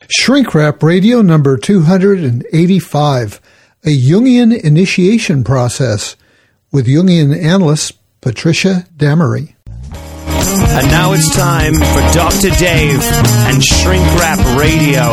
Shrink Wrap Radio number 285, a Jungian initiation process with Jungian analyst Patricia Damery. And now it's time for Dr. Dave and Shrink Wrap Radio.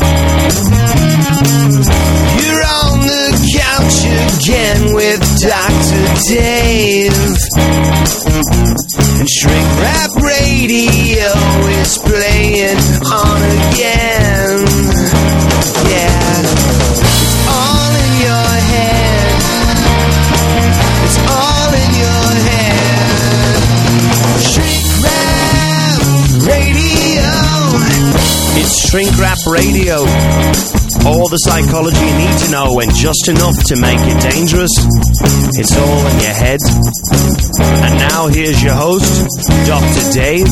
You're on the couch again with Dr. Dave. And Shrink Wrap Radio is playing on again. Yeah. It's all in your head. It's all in your head. Shrink Wrap Radio. It's Shrink Wrap Radio. All the psychology you need to know and just enough to make it dangerous. It's all in your head. And now here's your host, Dr. Dave.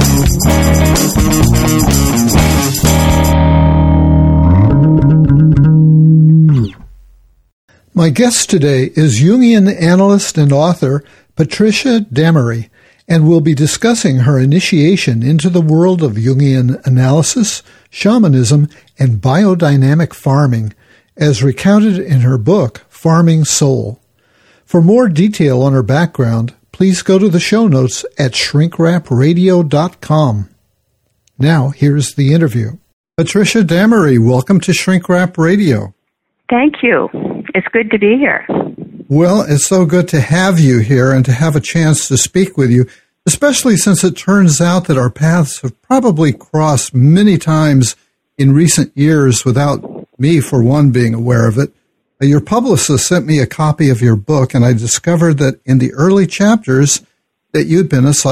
My guest today is Jungian analyst and author Patricia Damery, and we'll be discussing her initiation into the world of Jungian analysis, shamanism, and biodynamic farming, as recounted in her book, Farming Soul. For more detail on her background, please go to the show notes at shrinkwrapradio.com. Now, here's the interview. Patricia Damery, welcome to Shrink Wrap Radio. Thank you. It's good to be here. Well, it's so good to have you here and to have a chance to speak with you, especially since it turns out that our paths have probably crossed many times in recent years without me, for one, being aware of it. Your publicist sent me a copy of your book, and I discovered that in the early chapters that you'd been a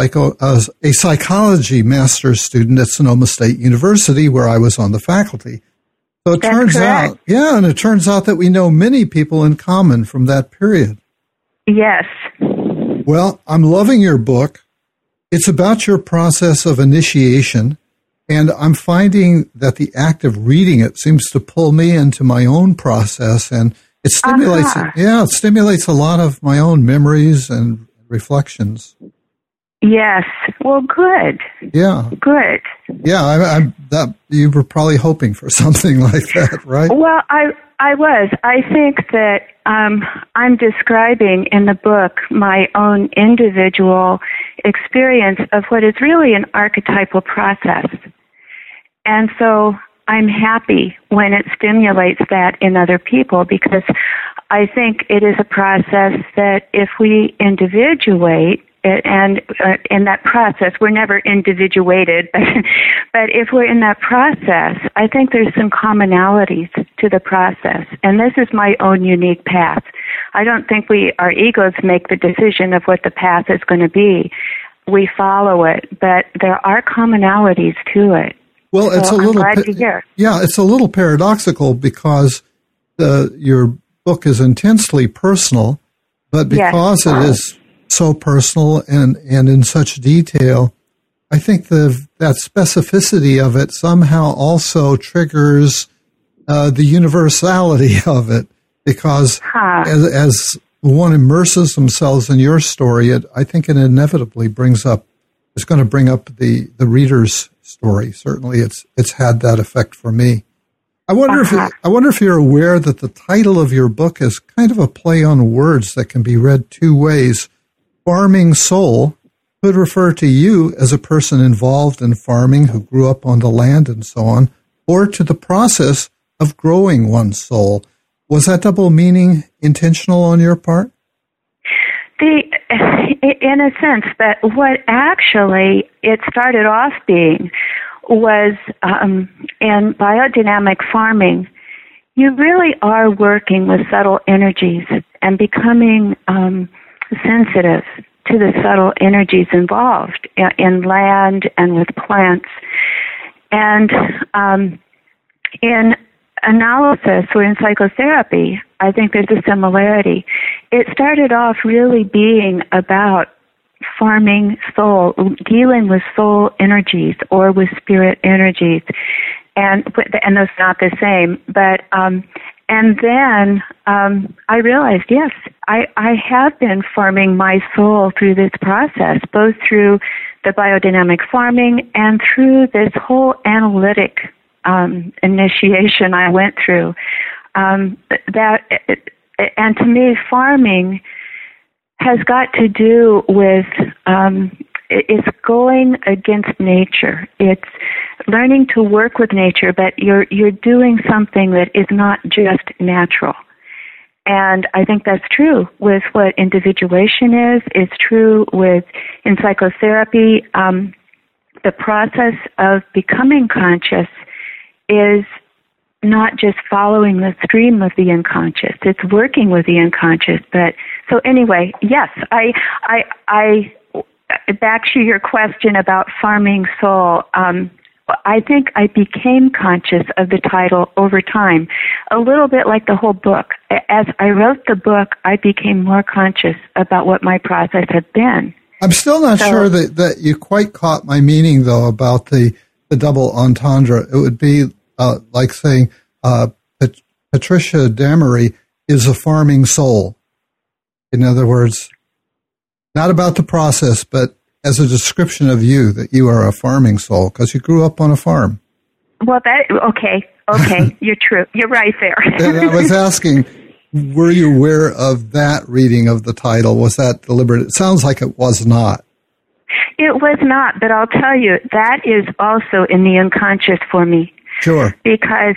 psychology master's student at Sonoma State University, where I was on the faculty. So it turns out, and it turns out that we know many people in common from that period. Yes. Well, I'm loving your book. It's about your process of initiation, and I'm finding that the act of reading it seems to pull me into my own process, and it stimulates, it stimulates a lot of my own memories and reflections. Yes. Well, good. Yeah. Good. Yeah, that you were probably hoping for something like that, right? Well, I was. I think that I'm describing in the book my own individual experience of what is really an archetypal process. And so I'm happy when it stimulates that in other people, because I think it is a process that if we individuate, and in that process, we're never individuated, but if we're in that process, I think there's some commonalities to the process. And this is my own unique path. I don't think our egos make the decision of what the path is going to be. We follow it, but there are commonalities to it. Well, it's I'm glad to hear. Yeah, it's a little paradoxical because your book is intensely personal, but because it is so personal and in such detail, I think that specificity of it somehow also triggers the universality of it, because as one immerses themselves in your story, I think it inevitably it's going to bring up the reader's story. Certainly, it's had that effect for me. I wonder if you're aware that the title of your book is kind of a play on words that can be read two ways. Farming Soul could refer to you as a person involved in farming who grew up on the land and so on, or to the process of growing one's soul. Was that double meaning intentional on your part? In a sense, but what actually it started off being was in biodynamic farming, you really are working with subtle energies and becoming sensitive to the subtle energies involved in land and with plants. And in analysis or in psychotherapy, I think there's a similarity. It started off really being about farming soul, dealing with soul energies or with spirit energies. And those are not the same, but and then I realized, yes, I have been farming my soul through this process, both through the biodynamic farming and through this whole analytic initiation I went through. And to me, farming has got to do with it's going against nature. It's learning to work with nature, but you're doing something that is not just natural. And I think that's true with what individuation is. It's true in psychotherapy. The process of becoming conscious is not just following the stream of the unconscious. It's working with the unconscious. But so anyway, yes, I back to your question about farming soul. I think I became conscious of the title over time, a little bit like the whole book. As I wrote the book, I became more conscious about what my process had been. I'm still not sure that you quite caught my meaning, though, about the double entendre. It would be like saying Patricia Damery is a farming soul. In other words, not about the process, but as a description of you, that you are a farming soul because you grew up on a farm. Well, okay, you're true. You're right there. And I was asking, were you aware of that reading of the title? Was that deliberate? It sounds like it was not. It was not, but I'll tell you, that is also in the unconscious for me. Sure. Because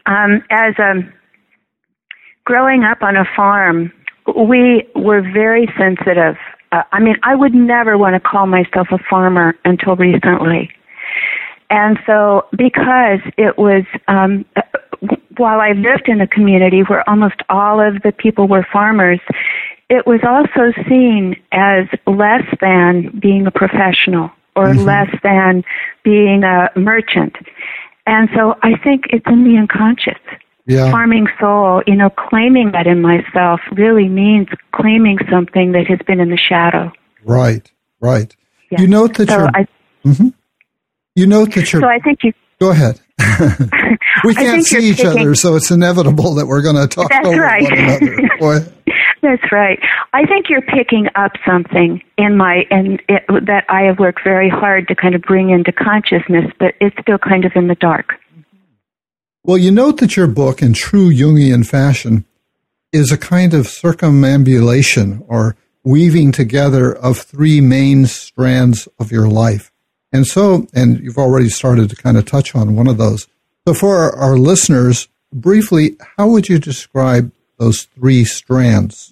growing up on a farm, we were very sensitive. I would never want to call myself a farmer until recently. And so because it was, while I lived in a community where almost all of the people were farmers, it was also seen as less than being a professional or less than being a merchant. And so I think it's in the unconscious. Yeah. Farming soul, claiming that in myself really means claiming something that has been in the shadow. Right. Yes. You note that You note that you're... So I think you... Go ahead. We can't see each other, so it's inevitable that we're going to talk over one another. Boy. That's right. I think you're picking up something that I have worked very hard to kind of bring into consciousness, but it's still kind of in the dark. Well, you note that your book, in true Jungian fashion, is a kind of circumambulation or weaving together of three main strands of your life. And you've already started to kind of touch on one of those. So for our listeners, briefly, how would you describe those three strands?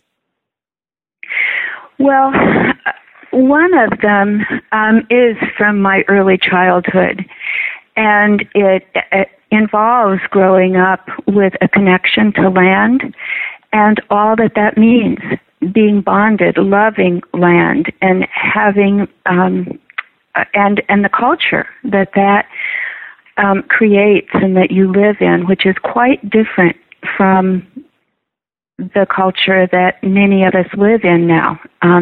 Well, one of them is from my early childhood, and it involves growing up with a connection to land and all that means, being bonded, loving land, and having and the culture that creates and that you live in, which is quite different from the culture that many of us live in now.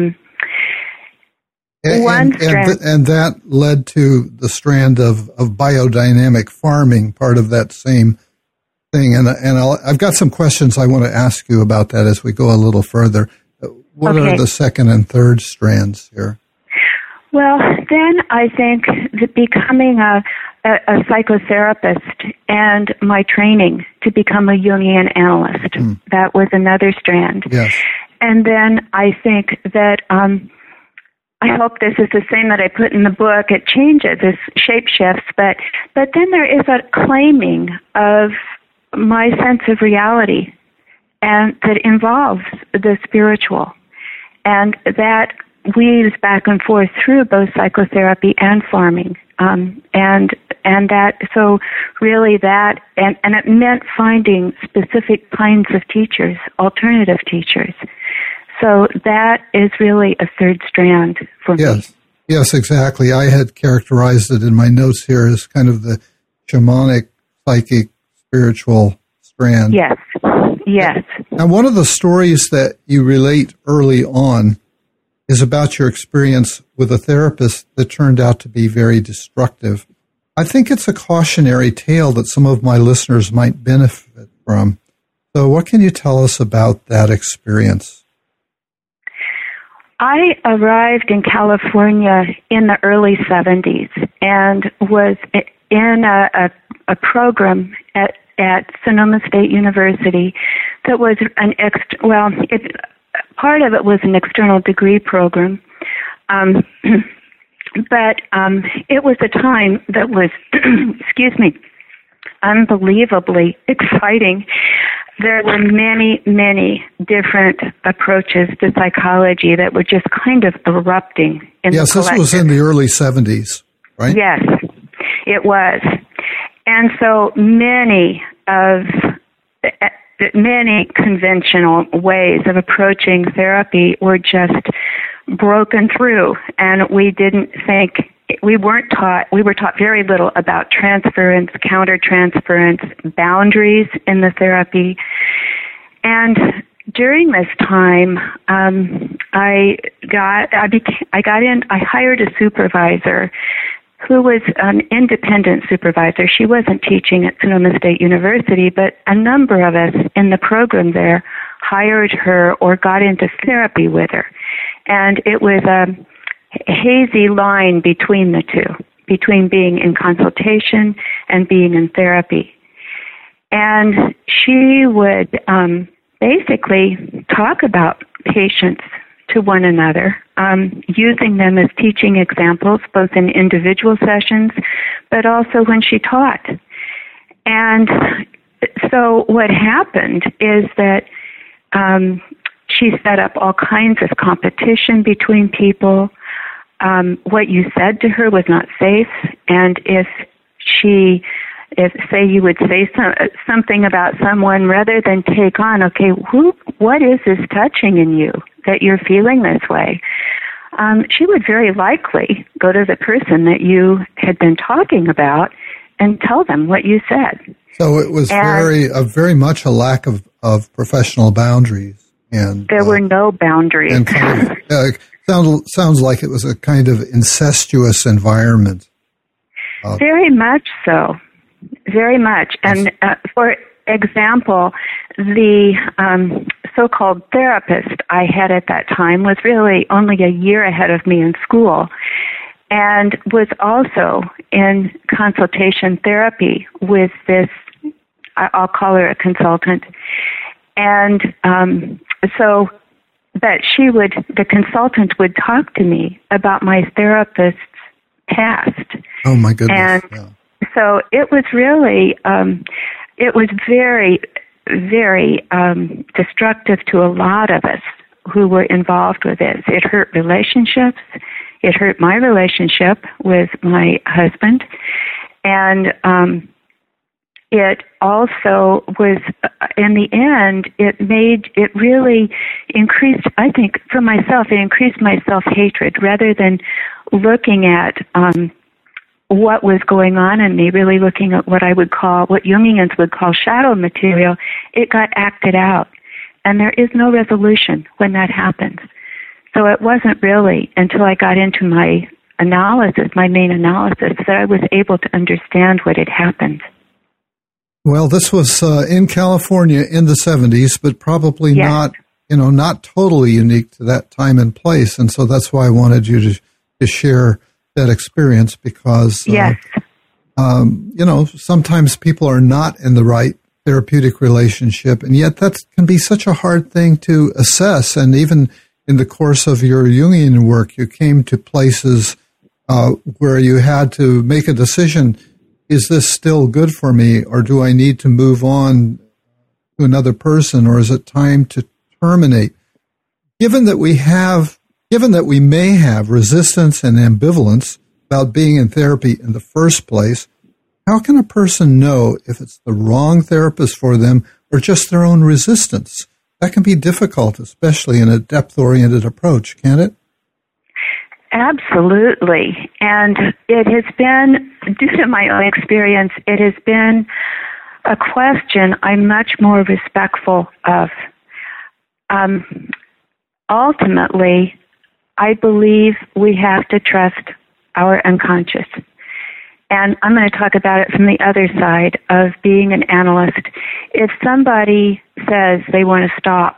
And that led to the strand of biodynamic farming, part of that same thing. And I've got some questions I want to ask you about that as we go a little further. What are the second and third strands here? Well, then I think that becoming a psychotherapist and my training to become a Jungian analyst, that was another strand. Yes. And then I think that I hope this is the same that I put in the book. It changes, it shape shifts, but then there is a claiming of my sense of reality, and that involves the spiritual, and that weaves back and forth through both psychotherapy and farming, and that so really that and it meant finding specific kinds of teachers, alternative teachers. So that is really a third strand for me. Yes, exactly. I had characterized it in my notes here as kind of the shamanic, psychic, spiritual strand. Yes. And one of the stories that you relate early on is about your experience with a therapist that turned out to be very destructive. I think it's a cautionary tale that some of my listeners might benefit from. So what can you tell us about that experience? I arrived in California in the early 70s and was in a a program at Sonoma State University that was part of it was an external degree program. But it was a time that was, excuse me, unbelievably exciting. There were many, many different approaches to psychology that were just kind of erupting in the collective. Yes, this was in the early 70s, right? Yes, it was. And so many conventional ways of approaching therapy were just broken through, and we were taught very little about transference, countertransference, boundaries in the therapy. And during this time, I hired a supervisor who was an independent supervisor. She wasn't teaching at Sonoma State University, but a number of us in the program there hired her or got into therapy with her. And it was a hazy line between the two, between being in consultation and being in therapy. And she would basically talk about patients to one another, using them as teaching examples, both in individual sessions, but also when she taught. And so what happened is that she set up all kinds of competition between people. What you said to her was not safe, and if say you would say something about someone, rather than take on, okay, what is this touching in you that you're feeling this way? She would very likely go to the person that you had been talking about and tell them what you said. So it was very much a lack of professional boundaries. And there were no boundaries. And kind of, sounds like it was a kind of incestuous environment. Very much so. Very much. And for example, the so-called therapist I had at that time was really only a year ahead of me in school and was also in consultation therapy with this, I'll call her a consultant. And but the consultant would talk to me about my therapist's past. Oh, my goodness. And so it was really, it was very, very destructive to a lot of us who were involved with this. It hurt relationships. It hurt my relationship with my husband. And it also was, in the end, it really increased, I think, for myself, it increased my self-hatred rather than looking at what was going on in me, really looking at what Jungians would call shadow material. It got acted out. And there is no resolution when that happens. So it wasn't really until I got into my main analysis, that I was able to understand what had happened. Well, this was in California in the 70s, but probably not totally unique to that time and place. And so that's why I wanted you to share that experience, because, sometimes people are not in the right therapeutic relationship, and yet that can be such a hard thing to assess. And even in the course of your Jungian work, you came to places where you had to make a decision. Is this still good for me, or do I need to move on to another person, or is it time to terminate? Given that we may have resistance and ambivalence about being in therapy in the first place, how can a person know if it's the wrong therapist for them or just their own resistance? That can be difficult, especially in a depth-oriented approach, can't it? Absolutely. And it has been, due to my own experience, it has been a question I'm much more respectful of. Ultimately, I believe we have to trust our unconscious. And I'm going to talk about it from the other side of being an analyst. If somebody says they want to stop,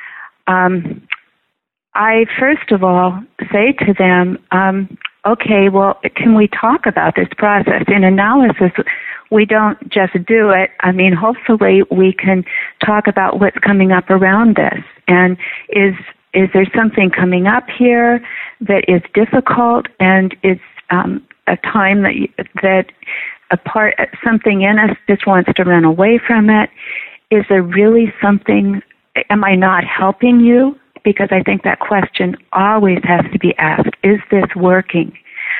I first of all say to them, okay, well, can we talk about this process? In analysis, we don't just do it. I mean, hopefully we can talk about what's coming up around this. And is there something coming up here that is difficult, and is a time that something in us just wants to run away from it? Is there really something? Am I not helping you? Because I think that question always has to be asked. Is this working?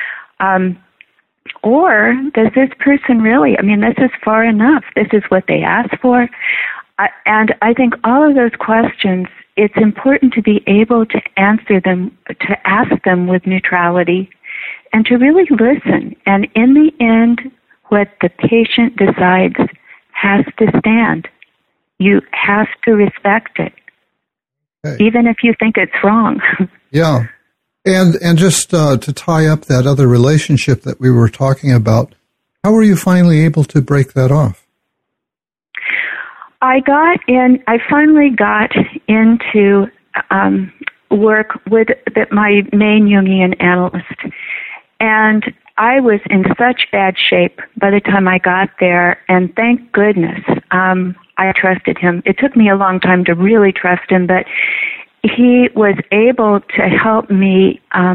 Or does this person really, this is far enough. This is what they asked for. And I think all of those questions, it's important to be able to answer them, to ask them with neutrality, and to really listen. And in the end, what the patient decides has to stand. You have to respect it, even if you think it's wrong. Yeah. And just to tie up that other relationship that we were talking about, how were you finally able to break that off? I finally got into work with my main Jungian analyst. And I was in such bad shape by the time I got there, and thank goodness I trusted him. It took me a long time to really trust him, but he was able to help me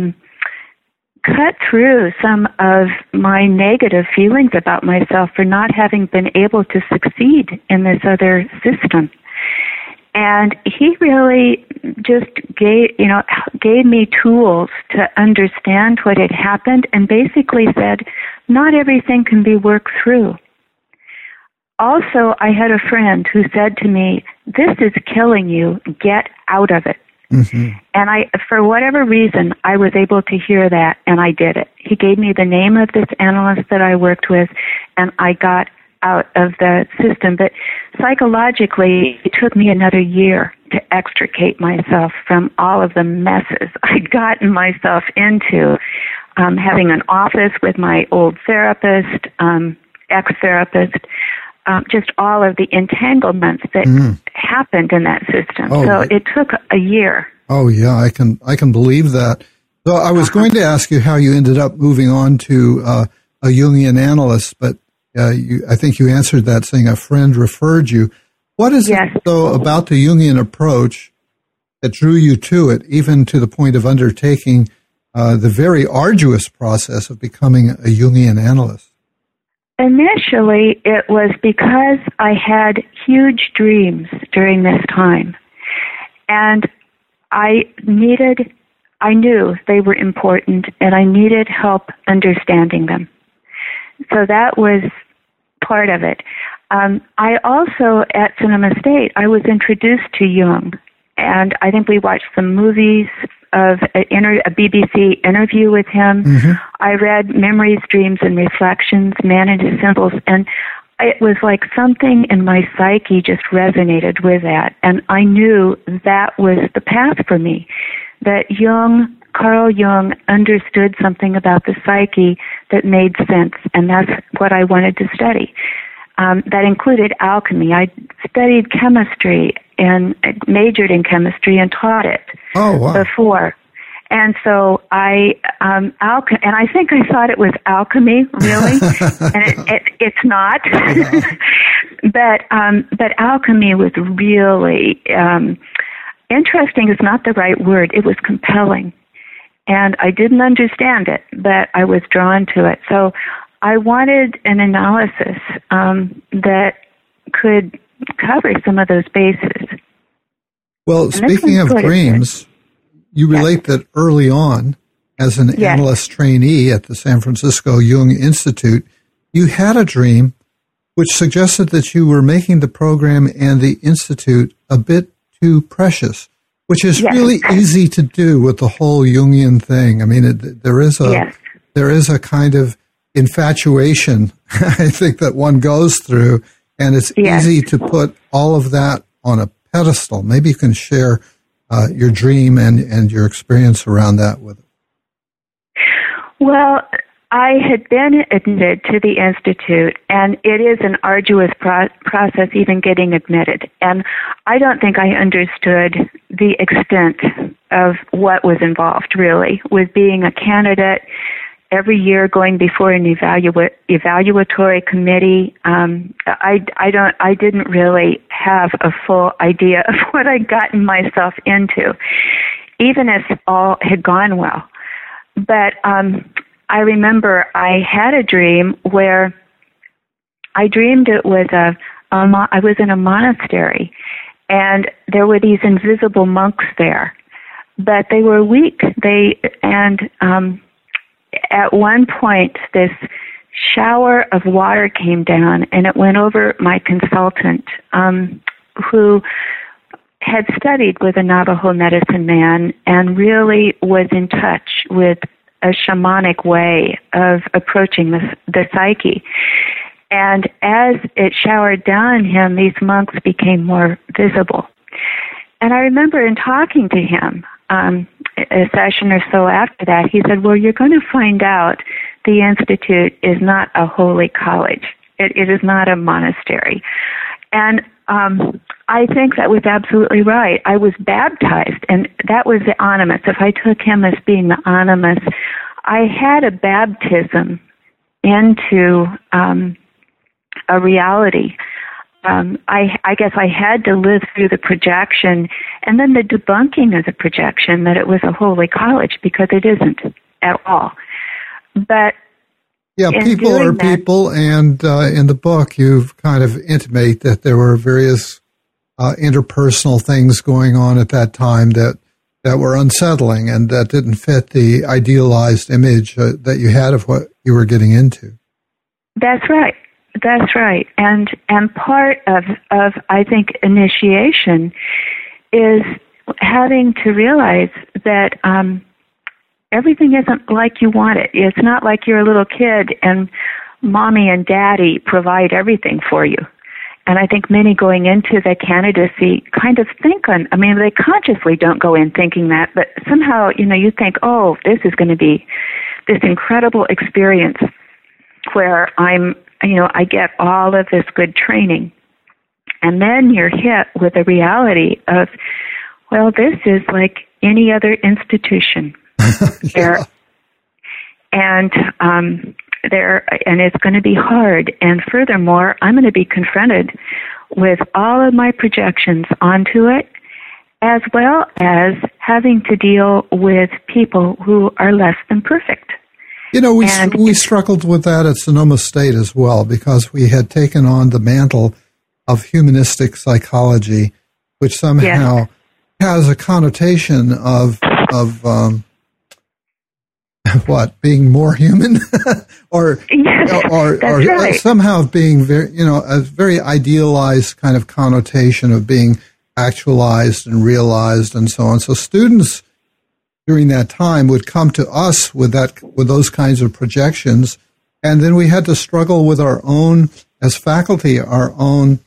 cut through some of my negative feelings about myself for not having been able to succeed in this other system. And he really just gave me tools to understand what had happened, and basically said, not everything can be worked through. Also, I had a friend who said to me, this is killing you, get out of it. Mm-hmm. And for whatever reason, I was able to hear that, and I did it. He gave me the name of this analyst that I worked with, and I got out of the system. But psychologically, it took me another year to extricate myself from all of the messes I'd gotten myself into, having an office with my old therapist, ex-therapist, just all of the entanglements that happened in that system. So it took a year. Oh, yeah, I can believe that. So I was going to ask you how you ended up moving on to a Jungian analyst, but I think you answered that saying a friend referred you. What is it, though, about the Jungian approach that drew you to it, even to the point of undertaking the very arduous process of becoming a Jungian analyst? Initially, it was because I had huge dreams during this time, and I knew they were important, and I needed help understanding them. So that was part of it. I also, at Cinema State, I was introduced to Jung, and I think we watched some movies of a BBC interview with him. Mm-hmm. I read Memories, Dreams, and Reflections, Man and His Symbols, and it was like something in my psyche just resonated with that, and I knew that was the path for me, that Carl Jung understood something about the psyche that made sense, and that's what I wanted to study. That included alchemy. I studied chemistry and majored in chemistry and taught it before. And so and I think I thought it was alchemy, really, and it's not. But alchemy was really interesting. Is not the right word. It was compelling. And I didn't understand it, but I was drawn to it. So I wanted an analysis that could cover some of those bases. Well, and speaking of dreams, you relate that early on, as an analyst trainee at the San Francisco Jung Institute, you had a dream which suggested that you were making the program and the institute a bit too precious, which is really easy to do with the whole Jungian thing. I mean, there is a kind of infatuation, I think, that one goes through, and it's easy to put all of that on a pedestal. Maybe you can share your dream and your experience around that with us. Well, I had been admitted to the Institute, and it is an arduous process even getting admitted. And I don't think I understood the extent of what was involved, really, with being a candidate every year going before an evaluatory committee. I didn't really have a full idea of what I'd gotten myself into, even if all had gone well. But I remember I had a dream where I dreamed it was I was in a monastery, and there were these invisible monks there, but they were weak. At one point, this shower of water came down, and it went over my consultant, who had studied with a Navajo medicine man and really was in touch with a shamanic way of approaching the psyche. And as it showered down on him, these monks became more visible. And I remember in talking to him, a session or so after that, he said, well, you're going to find out the Institute is not a holy college. It is not a monastery. And I think that was absolutely right. I was baptized, and that was the animus. If I took him as being the animus, I had a baptism into a reality. I guess I had to live through the projection and then the debunking of the projection that it was a holy college, because it isn't at all. But yeah, people are people, and in the book you kind of intimate that there were various interpersonal things going on at that time that were unsettling and that didn't fit the idealized image that you had of what you were getting into. That's right. That's right. And part of I think initiation is having to realize that everything isn't like you want it. It's not like you're a little kid and mommy and daddy provide everything for you. And I think many going into the candidacy kind of they consciously don't go in thinking that, but somehow, you think, oh, this is going to be this incredible experience where I get all of this good training. And then you're hit with the reality of, well, this is like any other institution. Yeah. And it's going to be hard. And furthermore, I'm going to be confronted with all of my projections onto it, as well as having to deal with people who are less than perfect. We struggled with that at Sonoma State as well, because we had taken on the mantle of humanistic psychology, which somehow has a connotation of what, being more human, or right. Somehow being very, a very idealized kind of connotation of being actualized and realized and so on. So students during that time would come to us with those kinds of projections, and then we had to struggle with our own, as faculty, our own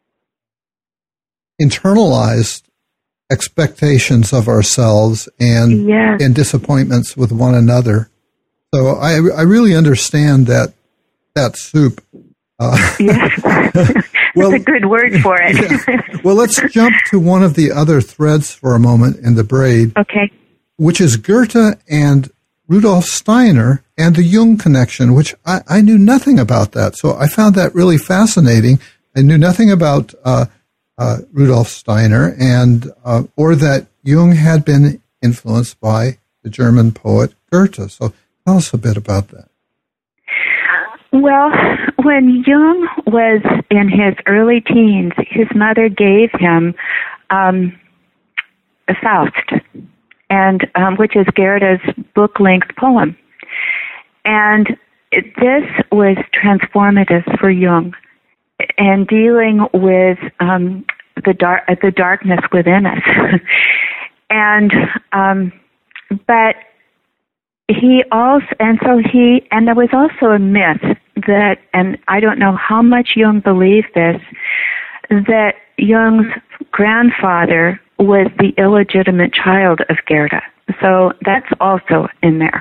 internalized expectations of ourselves and disappointments with one another. So I really understand that soup. Yes. That's a good word for it. Yeah. Well, let's jump to one of the other threads for a moment in the braid. Okay. Which is Goethe and Rudolf Steiner and the Jung connection, which I knew nothing about that. So I found that really fascinating. I knew nothing about Rudolf Steiner or that Jung had been influenced by the German poet Goethe. So tell us a bit about that. Well, when Jung was in his early teens, his mother gave him Faust, and which is Goethe's book-length poem. And this was transformative for Jung and dealing with the darkness within us. And but he also, and there was also a myth that, and I don't know how much Jung believed this, that Jung's grandfather was the illegitimate child of Goethe. So that's also in there.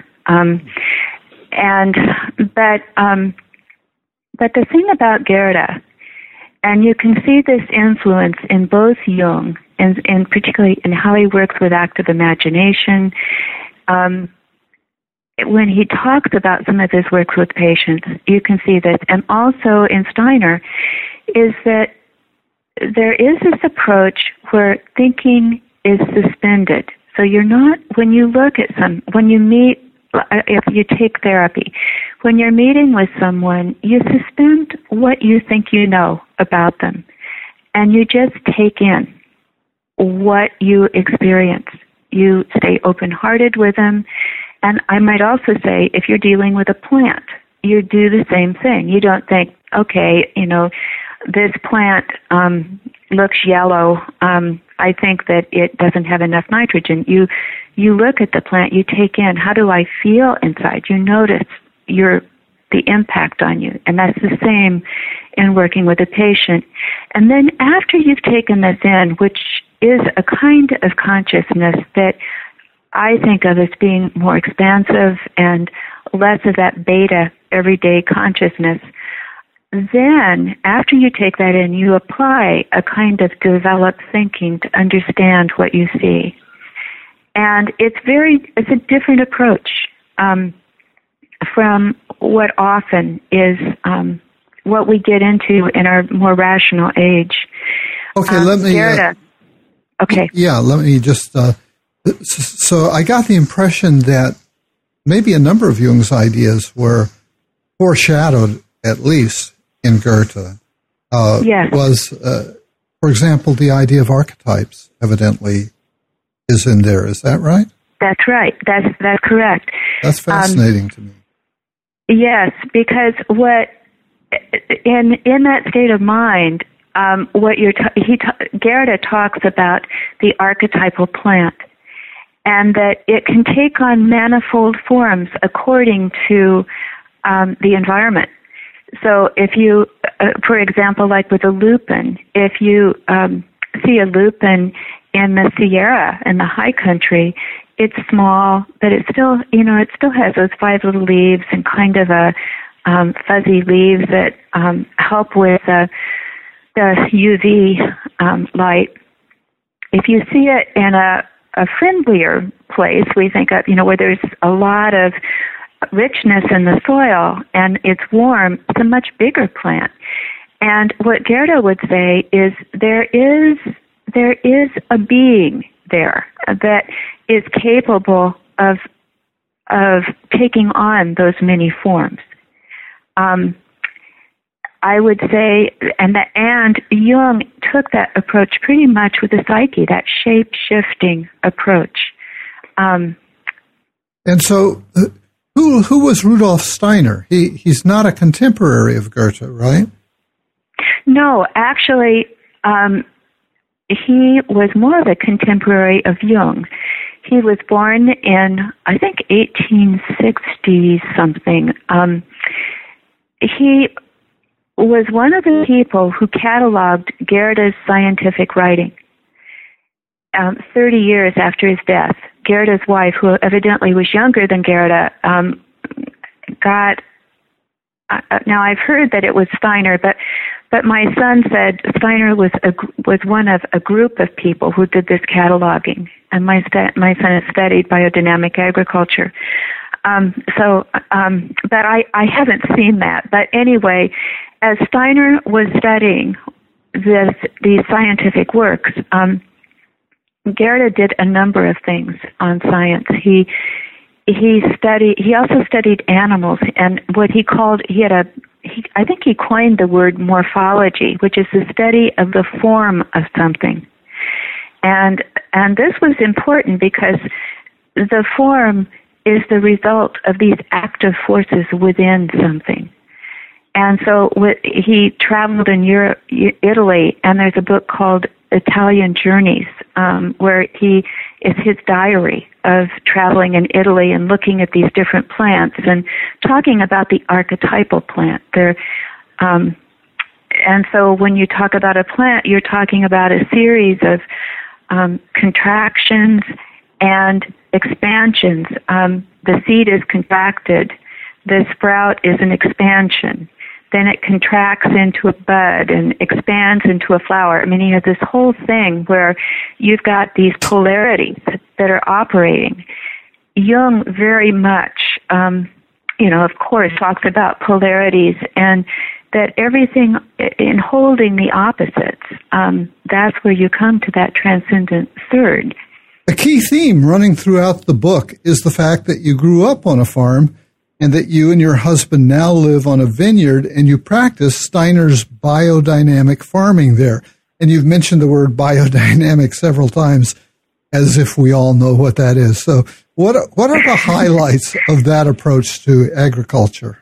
But the thing about Goethe, and you can see this influence in both Jung and particularly in how he works with active imagination, when he talks about some of his work with patients, you can see this, and also in Steiner, is that there is this approach where thinking is suspended. So you're not, when you look at when you meet, if you take therapy, when you're meeting with someone, you suspend what you think you know about them, and you just take in what you experience. You stay open-hearted with them, and I might also say, if you're dealing with a plant, you do the same thing. You don't think, okay, this plant looks yellow. I think that it doesn't have enough nitrogen. You look at the plant, you take in, how do I feel inside? You notice the impact on you. And that's the same in working with a patient. And then after you've taken this in, which is a kind of consciousness that I think of as being more expansive and less of that beta everyday consciousness, then after you take that in, you apply a kind of developed thinking to understand what you see. And it's a different approach from what often is what we get into in our more rational age. Okay, let me... okay. Yeah, let me just... so I got the impression that maybe a number of Jung's ideas were foreshadowed, at least, in Goethe. Yes. Was, for example, the idea of archetypes evidently is in there. Is that right? That's right. That's correct. That's fascinating to me. Yes, because what in that state of mind, what Goethe talks about the archetypal plant, and that it can take on manifold forms according to the environment. So if you, for example, like with a lupin, if you see a lupin in the Sierra, in the high country, it's small, but it still, it still has those 5 little leaves and kind of a fuzzy leaves that help with the UV light. If you see it in a friendlier place, we think of, where there's a lot of richness in the soil and it's warm, it's a much bigger plant. And what Goethe would say is there is a being there that is capable of taking on those many forms. I would say, and Jung took that approach pretty much with the psyche, that shape-shifting approach. And so, who was Rudolf Steiner? He's not a contemporary of Goethe, right? No, actually, he was more of a contemporary of Jung. He was born in, I think, 1860-something. He was one of the people who cataloged Goethe's scientific writing. 30 years after his death, Goethe's wife, who evidently was younger than Goethe, got... now, I've heard that it was Steiner, but my son said Steiner was one of a group of people who did this cataloging, and my son has studied biodynamic agriculture. But I haven't seen that. But anyway, as Steiner was studying these scientific works, Goethe did a number of things on science. He also studied animals, and what he called, I think he coined the word morphology, which is the study of the form of something. And this was important because the form is the result of these active forces within something. And so he traveled in Europe, Italy, and there's a book called Italian Journeys, where it's his diary of traveling in Italy and looking at these different plants and talking about the archetypal plant. And so when you talk about a plant, you're talking about a series of contractions and expansions. The seed is contracted. The sprout is an expansion. Then it contracts into a bud and expands into a flower. I mean, he has this whole thing where you've got these polarities that are operating. Jung very much of course, talks about polarities and that everything in holding the opposites, that's where you come to that transcendent third. A key theme running throughout the book is the fact that you grew up on a farm and that you and your husband now live on a vineyard and you practice Steiner's biodynamic farming there. And you've mentioned the word biodynamic several times as if we all know what that is. So what are the highlights of that approach to agriculture?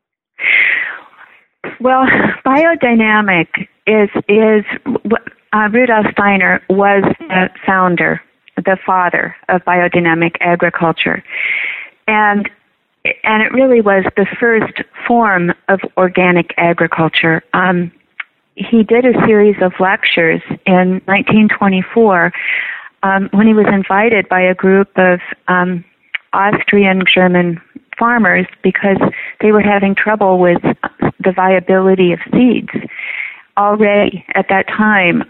Well, biodynamic is Rudolf Steiner was the founder, the father of biodynamic agriculture. And it really was the first form of organic agriculture. He did a series of lectures in 1924 when he was invited by a group of Austrian-German farmers because they were having trouble with the viability of seeds. Already at that time,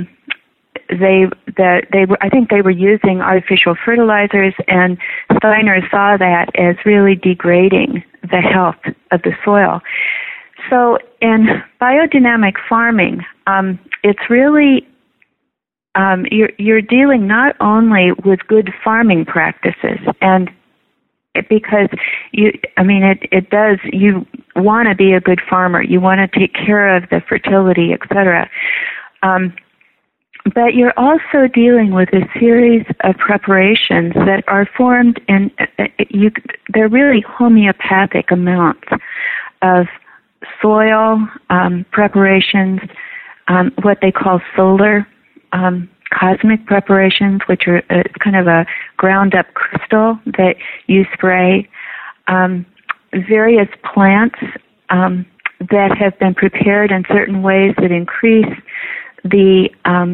I think they were using artificial fertilizers, and Steiner saw that as really degrading the health of the soil. So in biodynamic farming, it's really you're dealing not only with good farming practices, and because you want to be a good farmer, you want to take care of the fertility, etc. But you're also dealing with a series of preparations that are formed in, they're really homeopathic amounts of soil preparations, what they call solar cosmic preparations, which are kind of a ground-up crystal that you spray, various plants that have been prepared in certain ways that increase the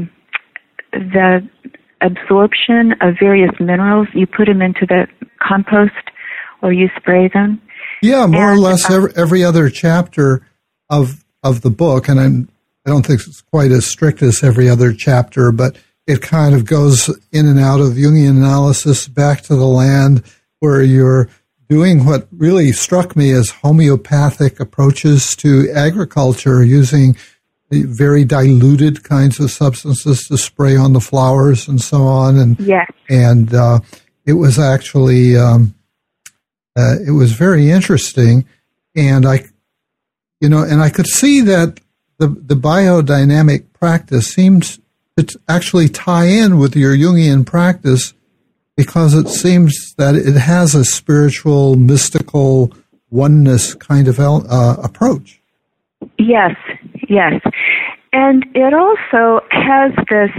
absorption of various minerals. You put them into the compost or you spray them. Yeah, more or less every other chapter of the book, and I don't think it's quite as strict as every other chapter, but it kind of goes in and out of Jungian analysis back to the land where you're doing what really struck me as homeopathic approaches to agriculture, using very diluted kinds of substances to spray on the flowers and so on. And yes. And it was actually it was very interesting, and I could see that the biodynamic practice seems to actually tie in with your Jungian practice, because it seems that it has a spiritual, mystical oneness kind of approach. Yes. And it also has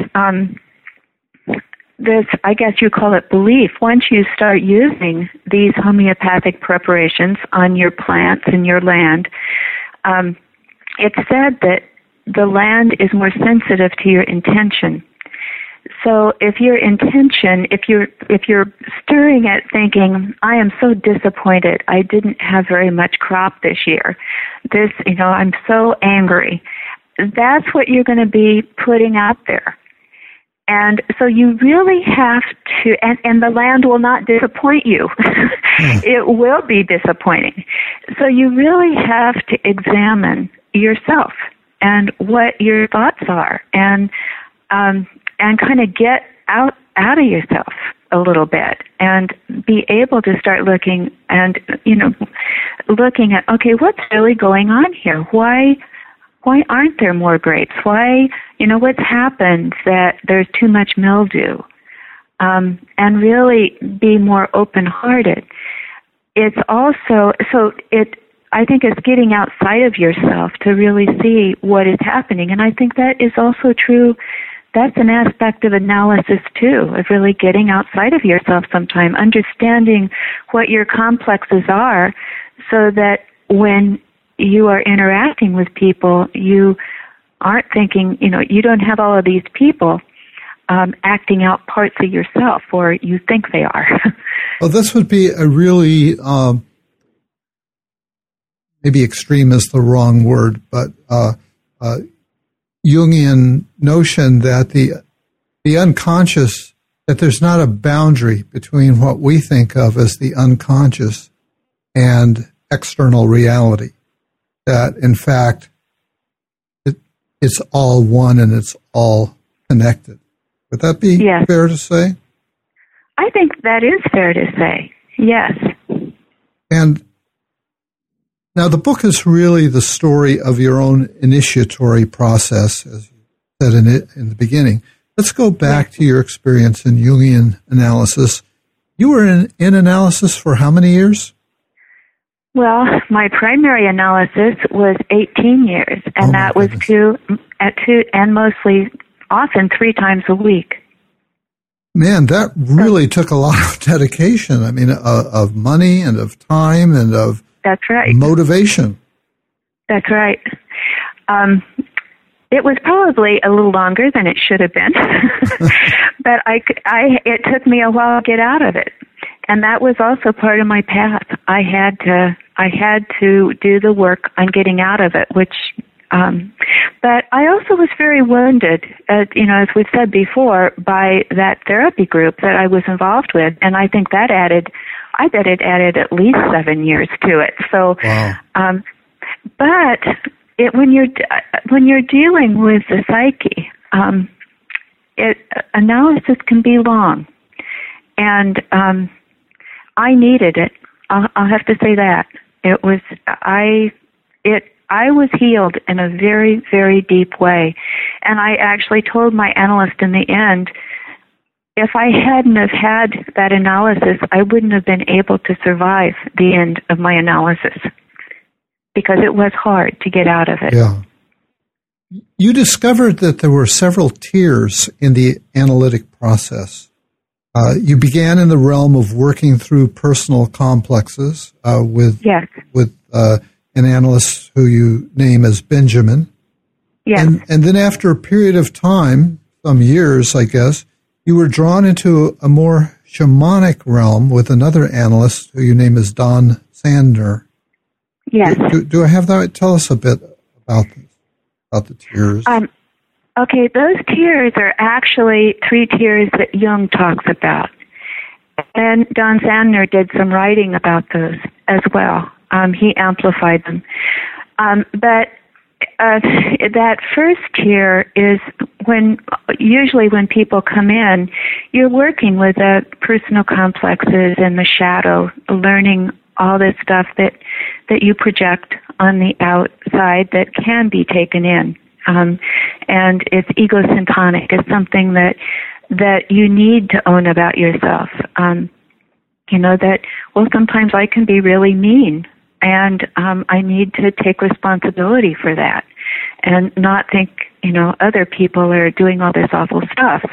this, I guess you call it belief. Once you start using these homeopathic preparations on your plants and your land, it's said that the land is more sensitive to your intention. So if your intention, if you're stirring it thinking, I am so disappointed, I didn't have very much crop this year, I'm so angry, that's what you're going to be putting out there. And so you really have to, and the land will not disappoint you. It will be disappointing. So you really have to examine yourself and what your thoughts are, and kind of get out of yourself a little bit and be able to start looking and, looking at, okay, what's really going on here? Why aren't there more grapes? Why, what's happened that there's too much mildew? And really be more open-hearted. It's also, I think it's getting outside of yourself to really see what is happening. And I think that is also true. That's an aspect of analysis, too, of really getting outside of yourself sometime, understanding what your complexes are, so that when you are interacting with people, you aren't thinking, you don't have all of these people acting out parts of yourself, or you think they are. Well, this would be a really, maybe extreme is the wrong word, but Jungian notion that the unconscious, that there's not a boundary between what we think of as the unconscious and external reality. That, in fact, it's all one and it's all connected. Would that be fair to say? I think that is fair to say, yes. And now the book is really the story of your own initiatory process, as you said in the beginning. Let's go back to your experience in Jungian analysis. You were in analysis for how many years? Well, my primary analysis was 18 years, and that was two, and mostly, often 3 times a week. Man, that really took a lot of dedication. I mean, of money and of time and of motivation. That's right. It was probably a little longer than it should have been, but it took me a while to get out of it. And that was also part of my path. I had to do the work on getting out of it, but I also was very wounded, as we've said before, by that therapy group that I was involved with. And I think I bet it added at least 7 years to it. So, wow. But when you're dealing with the psyche, analysis can be long. And, I needed it. I'll have to say that. I was healed in a very, very deep way. And I actually told my analyst in the end, if I hadn't have had that analysis, I wouldn't have been able to survive the end of my analysis, because it was hard to get out of it. Yeah. You discovered that there were several tiers in the analytic process. You began in the realm of working through personal complexes with an analyst who you name as Benjamin. Yes. And then after a period of time, some years, I guess, you were drawn into a more shamanic realm with another analyst who you name as Don Sandner. Yes. Do I have that? Tell us a bit about the tiers. Okay, those tiers are actually 3 tiers that Jung talks about. And Don Sandner did some writing about those as well. He amplified them. But that first tier is usually when people come in, you're working with the personal complexes and the shadow, learning all this stuff that you project on the outside that can be taken in. And it's egosyntonic. It's something that you need to own about yourself. Sometimes I can be really mean, and I need to take responsibility for that, and not think, other people are doing all this awful stuff.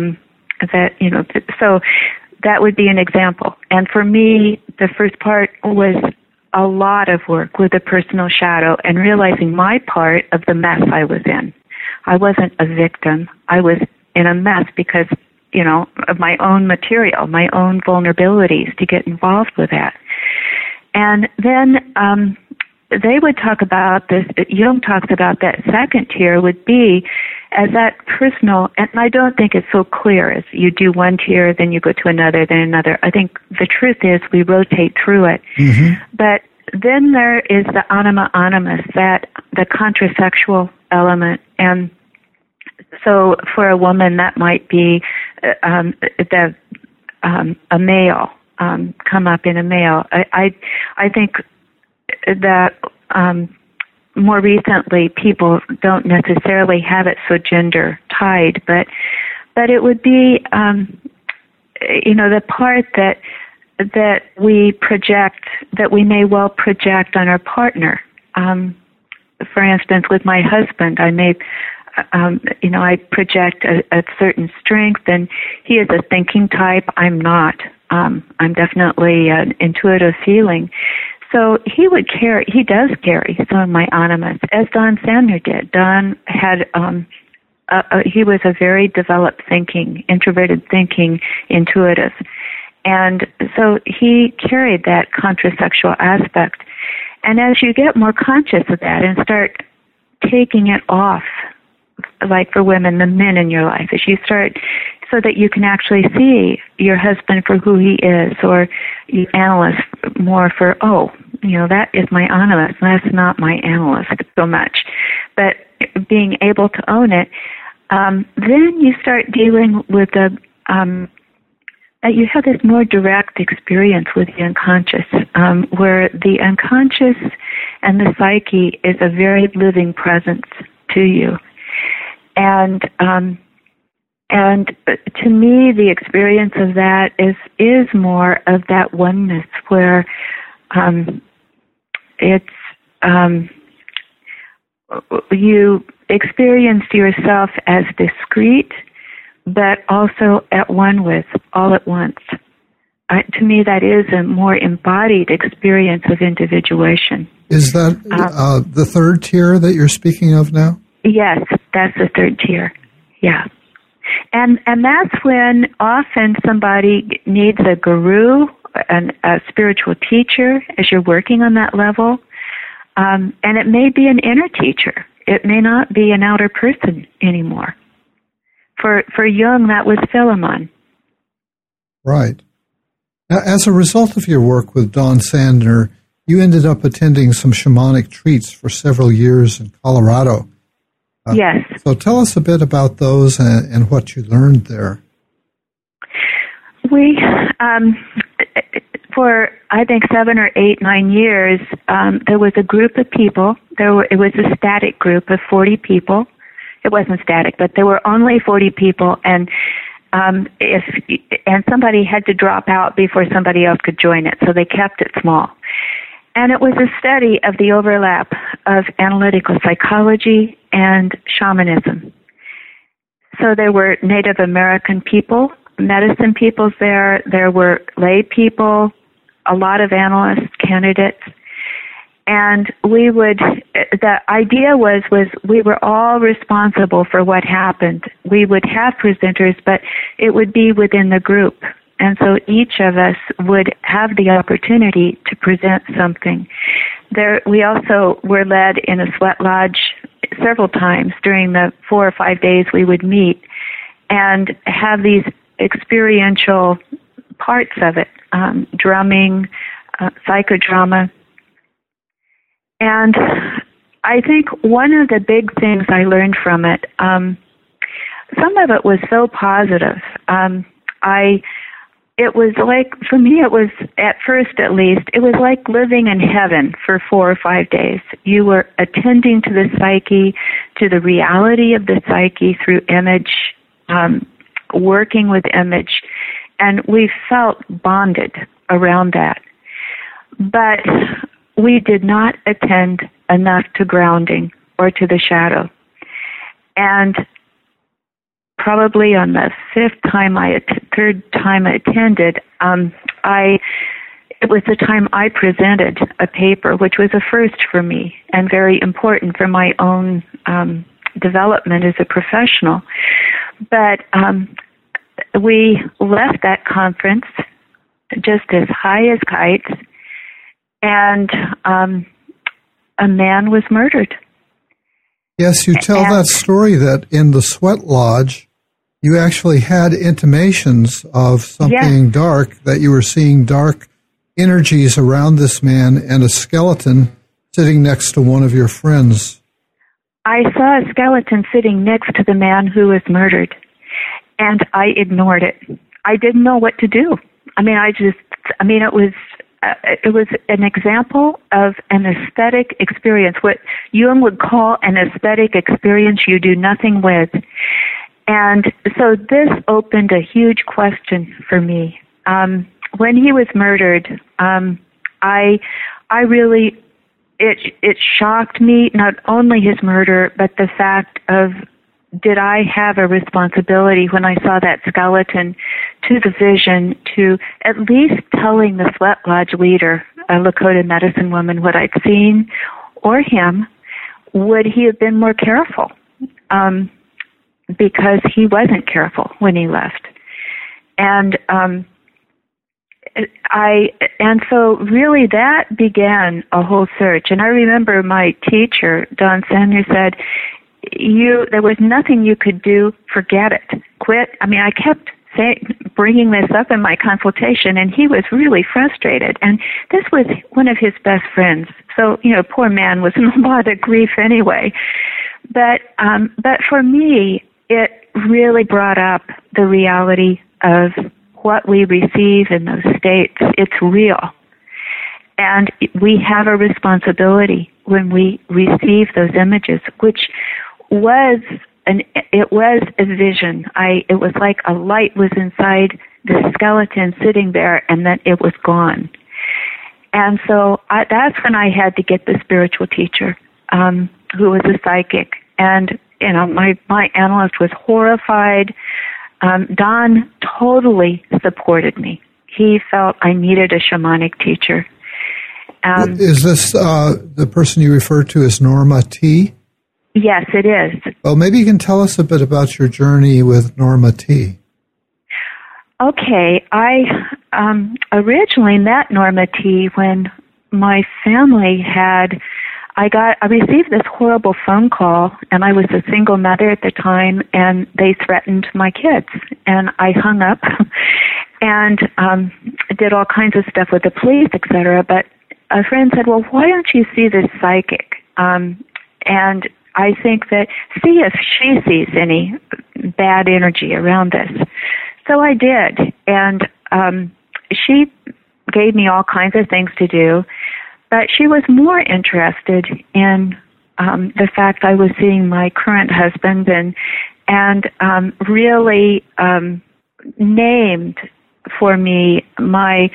So that would be an example. And for me, the first part was a lot of work with the personal shadow and realizing my part of the mess I was in. I wasn't a victim. I was in a mess because, of my own material, my own vulnerabilities to get involved with that. And then they would talk about this, Jung talks about that second tier would be as that personal, and I don't think it's so clear as you do one tier, then you go to another, then another. I think the truth is we rotate through it. Mm-hmm. But then there is the anima animus, the contrasexual element. And so for a woman, that might be a male, come up in a male. I think that more recently people don't necessarily have it so gender tied, but it would be the part that we project, that we may well project on our partner. For instance, with my husband, I project a certain strength, and he is a thinking type. I'm not. I'm definitely an intuitive feeling. So he does carry some of my animus, as Don Sandner did. Don had, he was a very developed thinking, introverted thinking, intuitive. And so he carried that contrasexual aspect. And as you get more conscious of that and start taking it off, like for women, the men in your life, as you start so that you can actually see your husband for who he is, or you analyst more for, that is my analyst, and that's not my analyst so much. But being able to own it, then you start dealing with you have this more direct experience with the unconscious, where the unconscious and the psyche is a very living presence to you. And to me, the experience of that is more of that oneness, where you experienced yourself as discrete, but also at one with, all at once. To me, that is a more embodied experience of individuation. Is that the third tier that you're speaking of now? Yes, that's the third tier. Yeah. And that's when often somebody needs a guru, a spiritual teacher, as you're working on that level. And it may be an inner teacher. It may not be an outer person anymore. For Jung, that was Philemon. Right. Now, as a result of your work with Don Sandner, you ended up attending some shamanic retreats for several years in Colorado. Yes. So tell us a bit about those and what you learned there. We, for I think 7 or 8, 9 years, there was a group of people. It was a static group of 40 people. It wasn't static, but there were only 40 people, and somebody had to drop out before somebody else could join it, so they kept it small. And it was a study of the overlap of analytical psychology and shamanism. So there were Native American people, medicine peoples there. There were lay people, a lot of analyst candidates. And the idea was we were all responsible for what happened. We would have presenters, but it would be within the group. And so each of us would have the opportunity to present something. We also were led in a sweat lodge several times during the 4 or 5 days we would meet and have these experiential parts of it, drumming, psychodrama. And I think one of the big things I learned from it, some of it was so positive. It was like, for me, it was, at first at least, it was like living in heaven for 4 or 5 days. You were attending to the psyche, to the reality of the psyche through image, working with image, and we felt bonded around that. But we did not attend enough to grounding or to the shadow. And probably on the third time I attended, it was the time I presented a paper, which was a first for me and very important for my own development as a professional. But we left that conference just as high as kites, and a man was murdered. Yes, you tell that story that in the sweat lodge, you actually had intimations of something dark, that you were seeing dark energies around this man and a skeleton sitting next to one of your friends. I saw a skeleton sitting next to the man who was murdered, and I ignored it. I didn't know what to do. It was an example of an aesthetic experience, what Jung would call an aesthetic experience you do nothing with. And so this opened a huge question for me. When he was murdered, it shocked me, not only his murder, but the fact of, did I have a responsibility when I saw that skeleton to the vision to at least telling the sweat lodge leader, a Lakota medicine woman, what I'd seen, or him? Would he have been more careful? Because he wasn't careful when he left. And so really that began a whole search. And I remember my teacher, Don Sandner, said, there was nothing you could do, forget it, quit. I mean, I kept bringing this up in my consultation, and he was really frustrated. And this was one of his best friends. So, poor man was in a lot of grief anyway. But for me, it really brought up the reality of what we receive in those states. It's real. And we have a responsibility when we receive those images, which was it was a vision. It was like a light was inside the skeleton sitting there, and then it was gone. And so that's when I had to get the spiritual teacher, who was a psychic. And, my analyst was horrified. Don totally supported me. He felt I needed a shamanic teacher. Is this the person you refer to as Norma T? Yes, it is. Well, maybe you can tell us a bit about your journey with Norma T. Okay, I originally met Norma T when my family I received this horrible phone call, and I was a single mother at the time, and they threatened my kids, and I hung up and did all kinds of stuff with the police, etc. But a friend said, well, why don't you see this psychic? And I think that, see if she sees any bad energy around this. So I did, and she gave me all kinds of things to do, but she was more interested in the fact I was seeing my current husband and really named for me my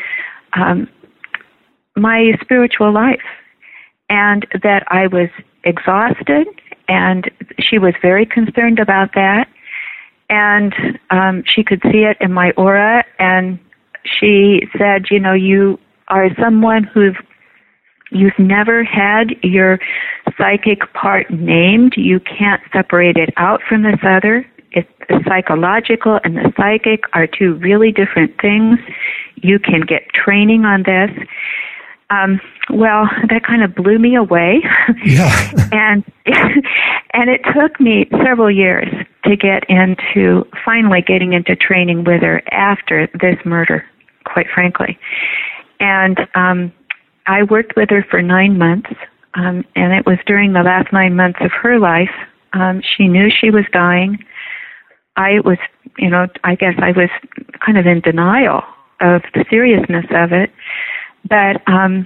spiritual life, and that I was exhausted, and she was very concerned about that, and she could see it in my aura, and she said, you are someone you've never had your psychic part named. You can't separate it out from this other. The psychological and the psychic are two really different things. You can get training on this. Well, that kind of blew me away. Yeah. and it took me several years to finally getting into training with her after this murder, quite frankly. And I worked with her for 9 months, and it was during the last 9 months of her life. She knew she was dying. I guess I was kind of in denial of the seriousness of it. But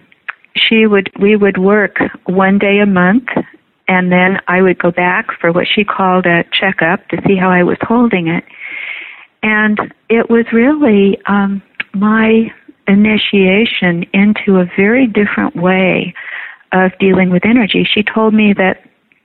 we would work 1 day a month, and then I would go back for what she called a checkup to see how I was holding it. And it was really my initiation into a very different way of dealing with energy. She told me that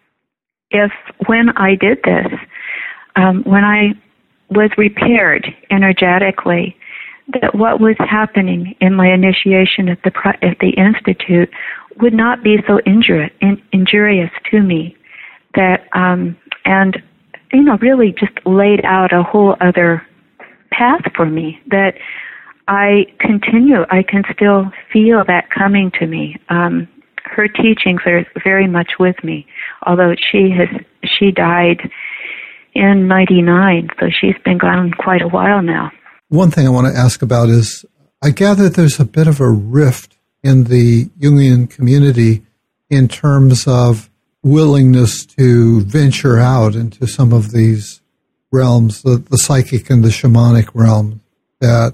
when I did this, when I was repaired energetically, that what was happening in my initiation at the Institute would not be so injurious to me. That and really just laid out a whole other path for me. That I can still feel that coming to me. Her teachings are very much with me, although she died in 1999, so she's been gone quite a while now. One thing I want to ask about is, I gather there's a bit of a rift in the Jungian community in terms of willingness to venture out into some of these realms, the psychic and the shamanic realm, that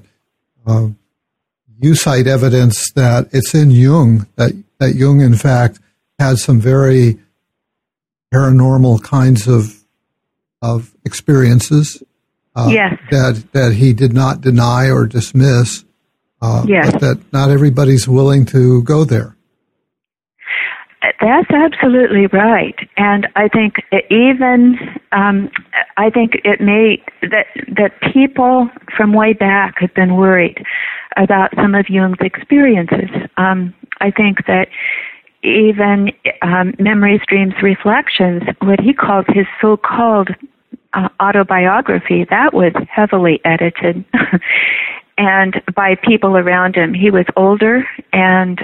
you cite evidence that it's in Jung, that Jung, in fact, had some very paranormal kinds of experiences. Yes. That he did not deny or dismiss, yes. But that not everybody's willing to go there. That's absolutely right, and I think that people from way back have been worried about some of Jung's experiences. I think that even Memories, Dreams, Reflections, what he calls his so-called autobiography, that was heavily edited and by people around him. He was older, and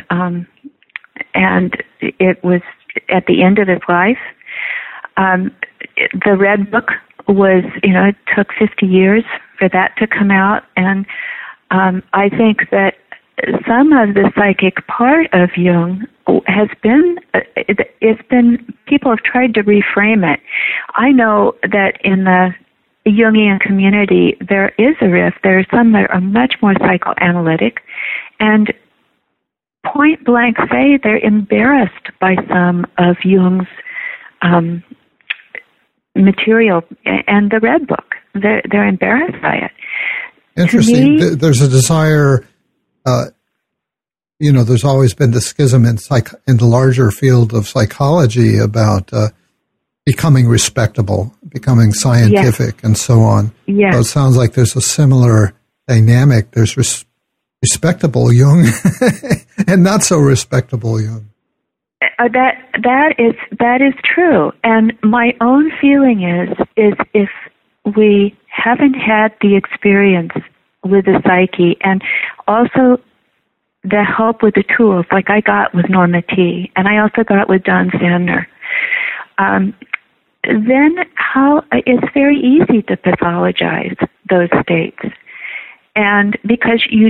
it was at the end of his life. The Red Book was, it took 50 years for that to come out. And I think that some of the psychic part of Jung has been, people have tried to reframe it. I know that in the Jungian community, there is a rift. There are some that are much more psychoanalytic and point blank say they're embarrassed by some of Jung's material and the Red Book. They're embarrassed by it. Interesting. There's a desire, there's always been the schism in the larger field of psychology about becoming respectable, becoming scientific, and so on. Yes. So it sounds like there's a similar dynamic. There's respectable Jung and not so respectable Jung. That is true. And my own feeling is if we haven't had the experience with the psyche and also the help with the tools like I got with Norma T. and I also got with Don Sandner, then it's very easy to pathologize those states. And because you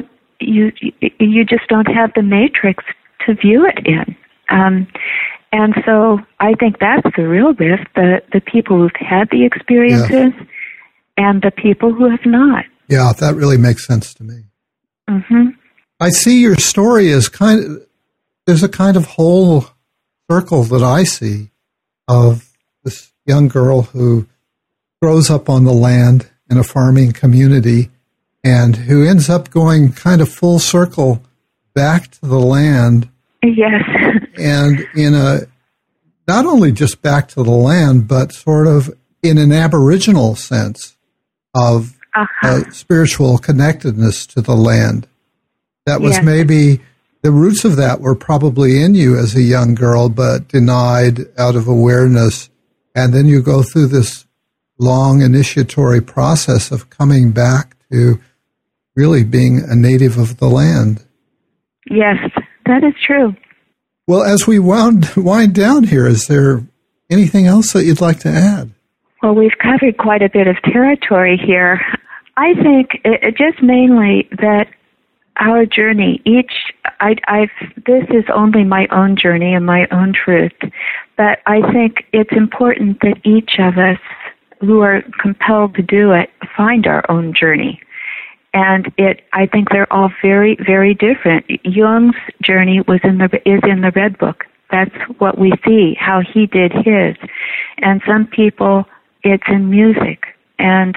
just don't have the matrix to view it in. And so I think that's the real risk, the people who've had the experiences and the people who have not. Yeah, that really makes sense to me. Mm-hmm. I see your story as there's a kind of whole circle that I see of this young girl who grows up on the land in a farming community and who ends up going kind of full circle back to the land. Yes. And not only just back to the land, but sort of in an Aboriginal sense of spiritual connectedness to the land. That was maybe, the roots of that were probably in you as a young girl, but denied out of awareness. And then you go through this long initiatory process of coming back to really being a native of the land. Yes, that is true. Well, as we wind down here, is there anything else that you'd like to add? Well, we've covered quite a bit of territory here. I think just mainly that our journey, this is only my own journey and my own truth, but I think it's important that each of us who are compelled to do it find our own journey. And I think they're all very, very different. Jung's journey is in the Red Book. That's what we see, how he did his. And some people, it's in music. And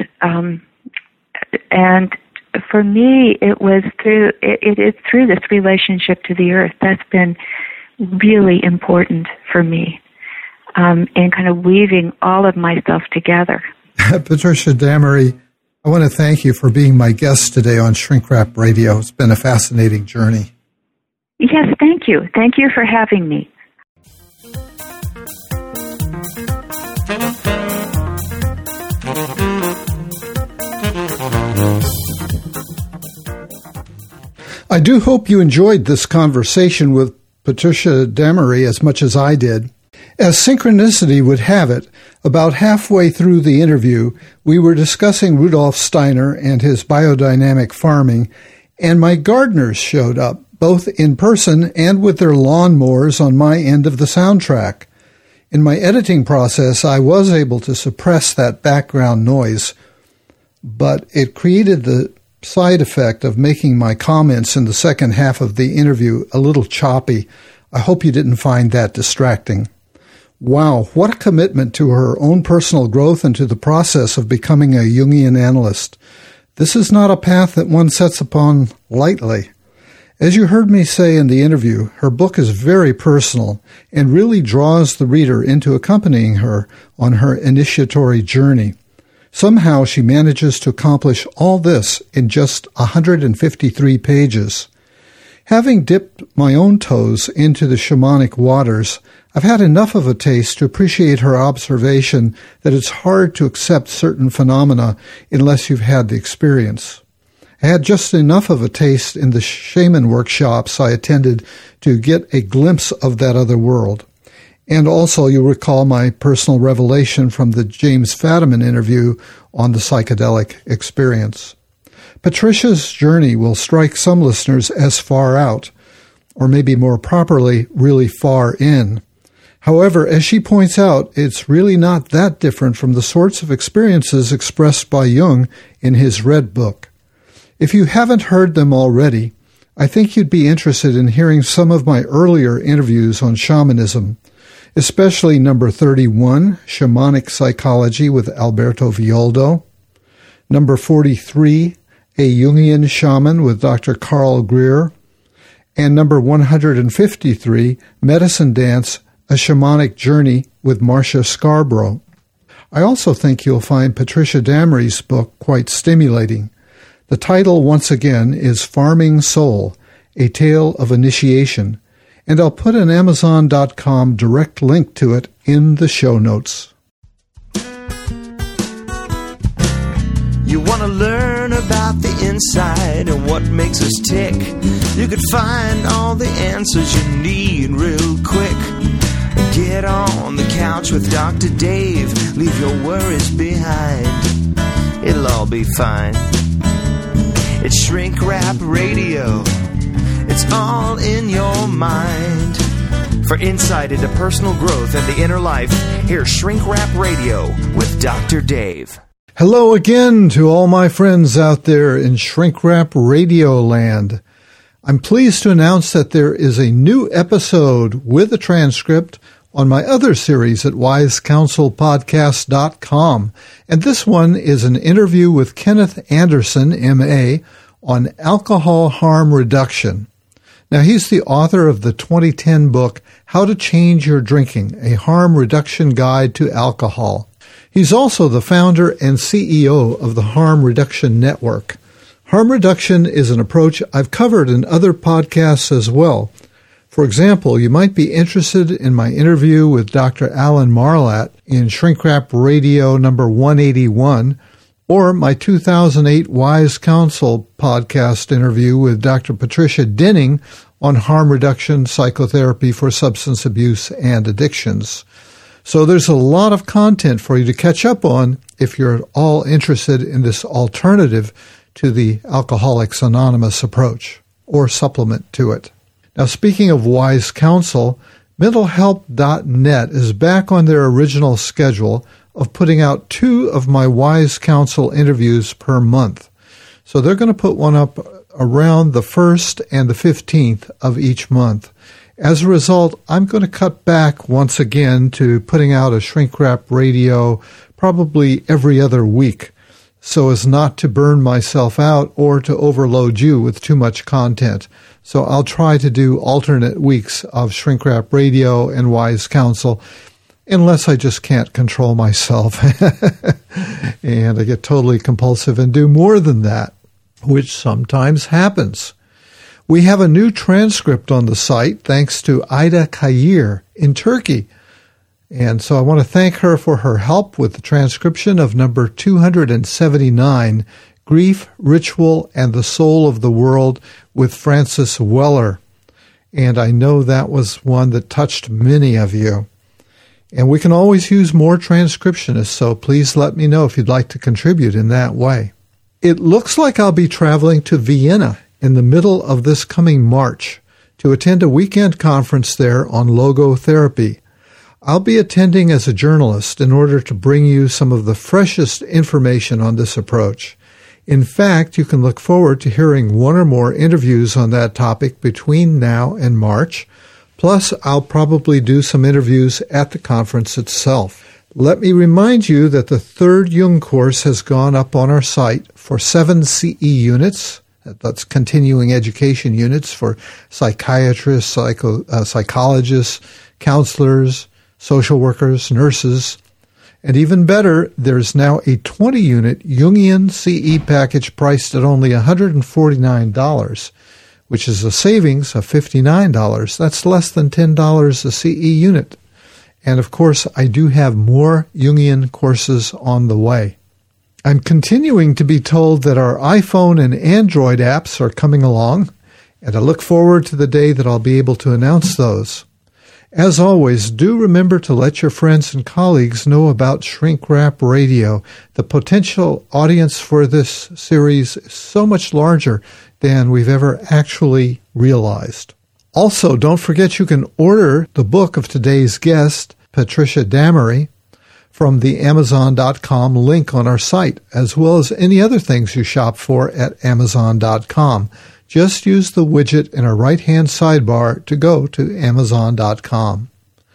for me, it's through this relationship to the earth that's been really important for me, in kind of weaving all of myself together. Patricia Damery, I want to thank you for being my guest today on Shrink Rap Radio. It's been a fascinating journey. Yes, thank you. Thank you for having me. I do hope you enjoyed this conversation with Patricia Damery as much as I did. As synchronicity would have it, about halfway through the interview, we were discussing Rudolf Steiner and his biodynamic farming, and my gardeners showed up, both in person and with their lawnmowers on my end of the soundtrack. In my editing process, I was able to suppress that background noise, but it created the side effect of making my comments in the second half of the interview a little choppy. I hope you didn't find that distracting. Wow, what a commitment to her own personal growth and to the process of becoming a Jungian analyst. This is not a path that one sets upon lightly. As you heard me say in the interview, her book is very personal and really draws the reader into accompanying her on her initiatory journey. Somehow she manages to accomplish all this in just 153 pages. Having dipped my own toes into the shamanic waters, I've had enough of a taste to appreciate her observation that it's hard to accept certain phenomena unless you've had the experience. I had just enough of a taste in the shaman workshops I attended to get a glimpse of that other world. And also, you'll recall my personal revelation from the James Fadiman interview on the psychedelic experience. Patricia's journey will strike some listeners as far out, or maybe more properly, really far in. However, as she points out, it's really not that different from the sorts of experiences expressed by Jung in his Red Book. If you haven't heard them already, I think you'd be interested in hearing some of my earlier interviews on shamanism, especially number 31, Shamanic Psychology with Alberto Violdo, number 43, A Jungian Shaman with Dr. Carl Greer, and number 153, Medicine Dance, A Shamanic Journey with Marcia Scarborough. I also think you'll find Patricia Damery's book quite stimulating. The title, once again, is Farming Soul, A Tale of Initiation, and I'll put an Amazon.com direct link to it in the show notes. You want to learn about the inside and what makes us tick? You could find all the answers you need real quick. Get on the couch with Dr. Dave. Leave your worries behind. It'll all be fine. It's Shrink Rap Radio. It's all in your mind. For insight into personal growth and the inner life, here's Shrink Rap Radio with Dr. Dave. Hello again to all my friends out there in Shrink Rap Radio land. I'm pleased to announce that there is a new episode with a transcript on my other series at wisecounselpodcast.com. And this one is an interview with Kenneth Anderson, M.A., on alcohol harm reduction. Now, he's the author of the 2010 book, How to Change Your Drinking, a Harm Reduction Guide to Alcohol. He's also the founder and CEO of the Harm Reduction Network. Harm reduction is an approach I've covered in other podcasts as well. For example, you might be interested in my interview with Dr. Alan Marlatt in Shrink Rap Radio number 181, or my 2008 Wise Counsel podcast interview with Dr. Patricia Denning on harm reduction, psychotherapy for substance abuse and addictions. So there's a lot of content for you to catch up on if you're at all interested in this alternative to the Alcoholics Anonymous approach, or supplement to it. Now, speaking of Wise Counsel, mentalhelp.net is back on their original schedule of putting out 2 of my Wise Counsel interviews per month. So they're going to put one up around the 1st and the 15th of each month. As a result, I'm going to cut back once again to putting out a Shrink Rap Radio probably every other week, so as not to burn myself out or to overload you with too much content. So I'll try to do alternate weeks of Shrink Rap Radio and Wise Counsel, unless I just can't control myself and I get totally compulsive and do more than that, which sometimes happens. We have a new transcript on the site thanks to Ida Kayir in Turkey. And so I want to thank her for her help with the transcription of number 279, Grief, Ritual, and the Soul of the World with Francis Weller. And I know that was one that touched many of you. And we can always use more transcriptionists, so please let me know if you'd like to contribute in that way. It looks like I'll be traveling to Vienna in the middle of this coming March to attend a weekend conference there on logotherapy. I'll be attending as a journalist in order to bring you some of the freshest information on this approach. In fact, you can look forward to hearing one or more interviews on that topic between now and March. Plus, I'll probably do some interviews at the conference itself. Let me remind you that the 3rd Jung course has gone up on our site for 7 CE units. That's continuing education units for psychiatrists, psychologists, counselors, social workers, nurses. And even better, there's now a 20-unit Jungian CE package priced at only $149, which is a savings of $59. That's less than $10 a CE unit. And of course, I do have more Jungian courses on the way. I'm continuing to be told that our iPhone and Android apps are coming along, and I look forward to the day that I'll be able to announce those. As always, do remember to let your friends and colleagues know about Shrink Rap Radio. The potential audience for this series is so much larger than we've ever actually realized. Also, don't forget you can order the book of today's guest, Patricia Damery, from the Amazon.com link on our site, as well as any other things you shop for at Amazon.com. Just use the widget in our right-hand sidebar to go to Amazon.com.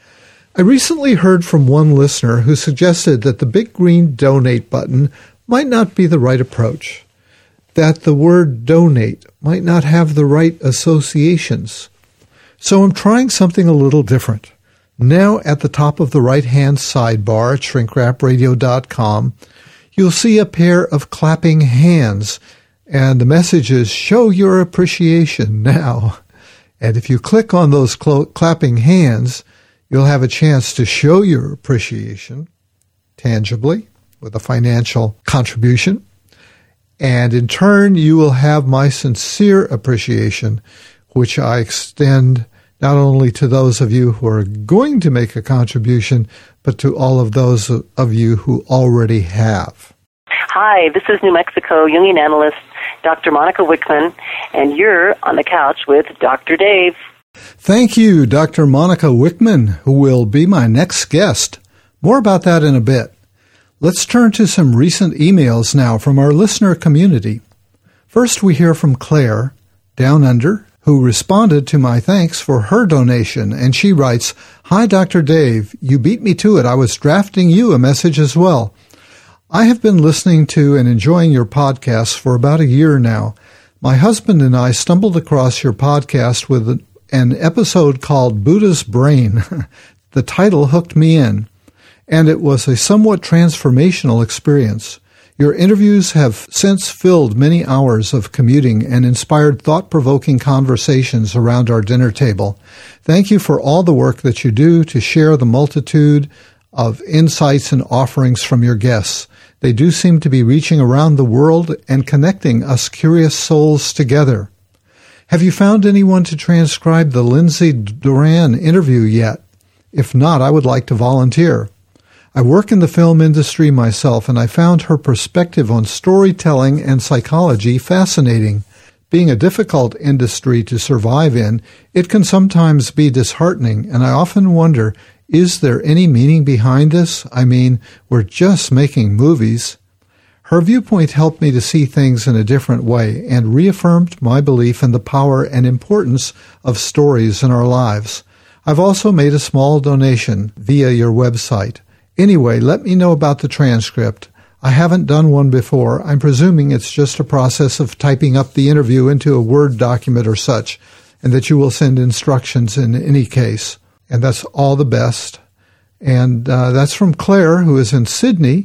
I recently heard from one listener who suggested that the big green donate button might not be the right approach, that the word donate might not have the right associations. So I'm trying something a little different. Now at the top of the right-hand sidebar at shrinkrapradio.com, you'll see a pair of clapping hands, and the message is, show your appreciation now. And if you click on those clapping hands, you'll have a chance to show your appreciation tangibly with a financial contribution. And in turn, you will have my sincere appreciation, which I extend not only to those of you who are going to make a contribution, but to all of those of you who already have. Hi, this is New Mexico Jungian analyst Dr. Monica Wickman, and you're on the couch with Dr. Dave. Thank you, Dr. Monica Wickman, who will be my next guest. More about that in a bit. Let's turn to some recent emails now from our listener community. First, we hear from Claire, down under, who responded to my thanks for her donation, and she writes, "Hi, Dr. Dave. You beat me to it. I was drafting you a message as well. I have been listening to and enjoying your podcasts for about a year now. My husband and I stumbled across your podcast with an episode called Buddha's Brain. The title hooked me in, and it was a somewhat transformational experience. Your interviews have since filled many hours of commuting and inspired thought-provoking conversations around our dinner table. Thank you for all the work that you do to share the multitude of insights and offerings from your guests. They do seem to be reaching around the world and connecting us curious souls together. Have you found anyone to transcribe the Lindsay Duran interview yet? If not, I would like to volunteer. I work in the film industry myself, and I found her perspective on storytelling and psychology fascinating. Being a difficult industry to survive in, it can sometimes be disheartening, and I often wonder, is there any meaning behind this? I mean, we're just making movies. Her viewpoint helped me to see things in a different way and reaffirmed my belief in the power and importance of stories in our lives. I've also made a small donation via your website. Anyway, let me know about the transcript. I haven't done one before. I'm presuming it's just a process of typing up the interview into a Word document or such, and that you will send instructions in any case. And that's all the best. And that's from Claire, who is in Sydney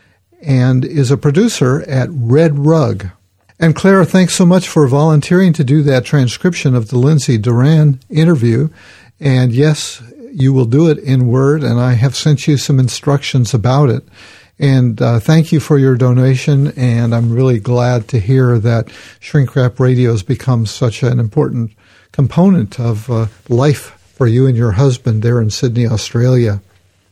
and is a producer at Red Rug. And Claire, thanks so much for volunteering to do that transcription of the Lindsay Duran interview. And yes, you will do it in Word, and I have sent you some instructions about it. And thank you for your donation, and I'm really glad to hear that Shrink Rap Radio has become such an important component of life for you and your husband there in Sydney, Australia.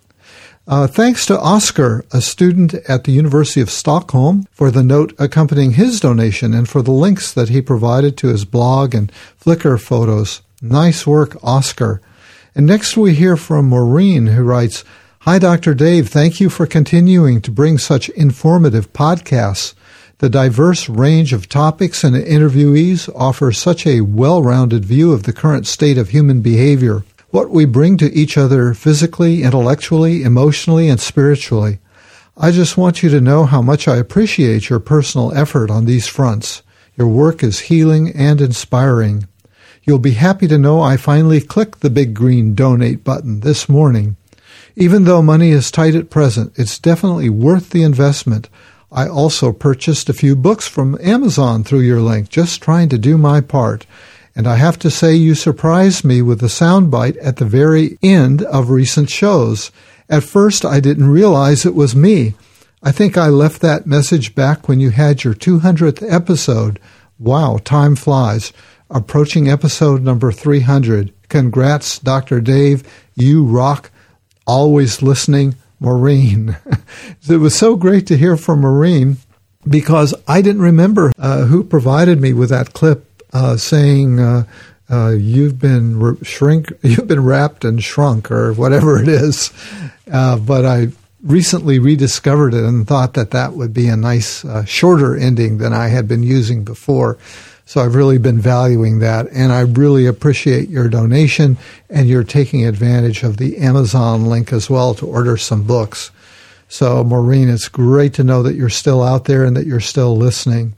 Thanks to Oscar, a student at the University of Stockholm, for the note accompanying his donation and for the links that he provided to his blog and Flickr photos. Nice work, Oscar. And next we hear from Maureen, who writes, "Hi, Dr. Dave. Thank you for continuing to bring such informative podcasts. The diverse range of topics and interviewees offer such a well-rounded view of the current state of human behavior, what we bring to each other physically, intellectually, emotionally, and spiritually. I just want you to know how much I appreciate your personal effort on these fronts. Your work is healing and inspiring. You'll be happy to know I finally clicked the big green donate button this morning. Even though money is tight at present, it's definitely worth the investment. I also purchased a few books from Amazon through your link, just trying to do my part. And I have to say you surprised me with a soundbite at the very end of recent shows. At first, I didn't realize it was me. I think I left that message back when you had your 200th episode. Wow, time flies. Approaching episode number 300. Congrats, Dr. Dave. You rock. Always listening, Maureen. It was so great to hear from Maureen because I didn't remember who provided me with that clip saying you've been wrapped and shrunk or whatever it is. But I recently rediscovered it and thought that would be a nice shorter ending than I had been using before. So I've really been valuing that, and I really appreciate your donation, and you're taking advantage of the Amazon link as well to order some books. So, Maureen, it's great to know that you're still out there and that you're still listening.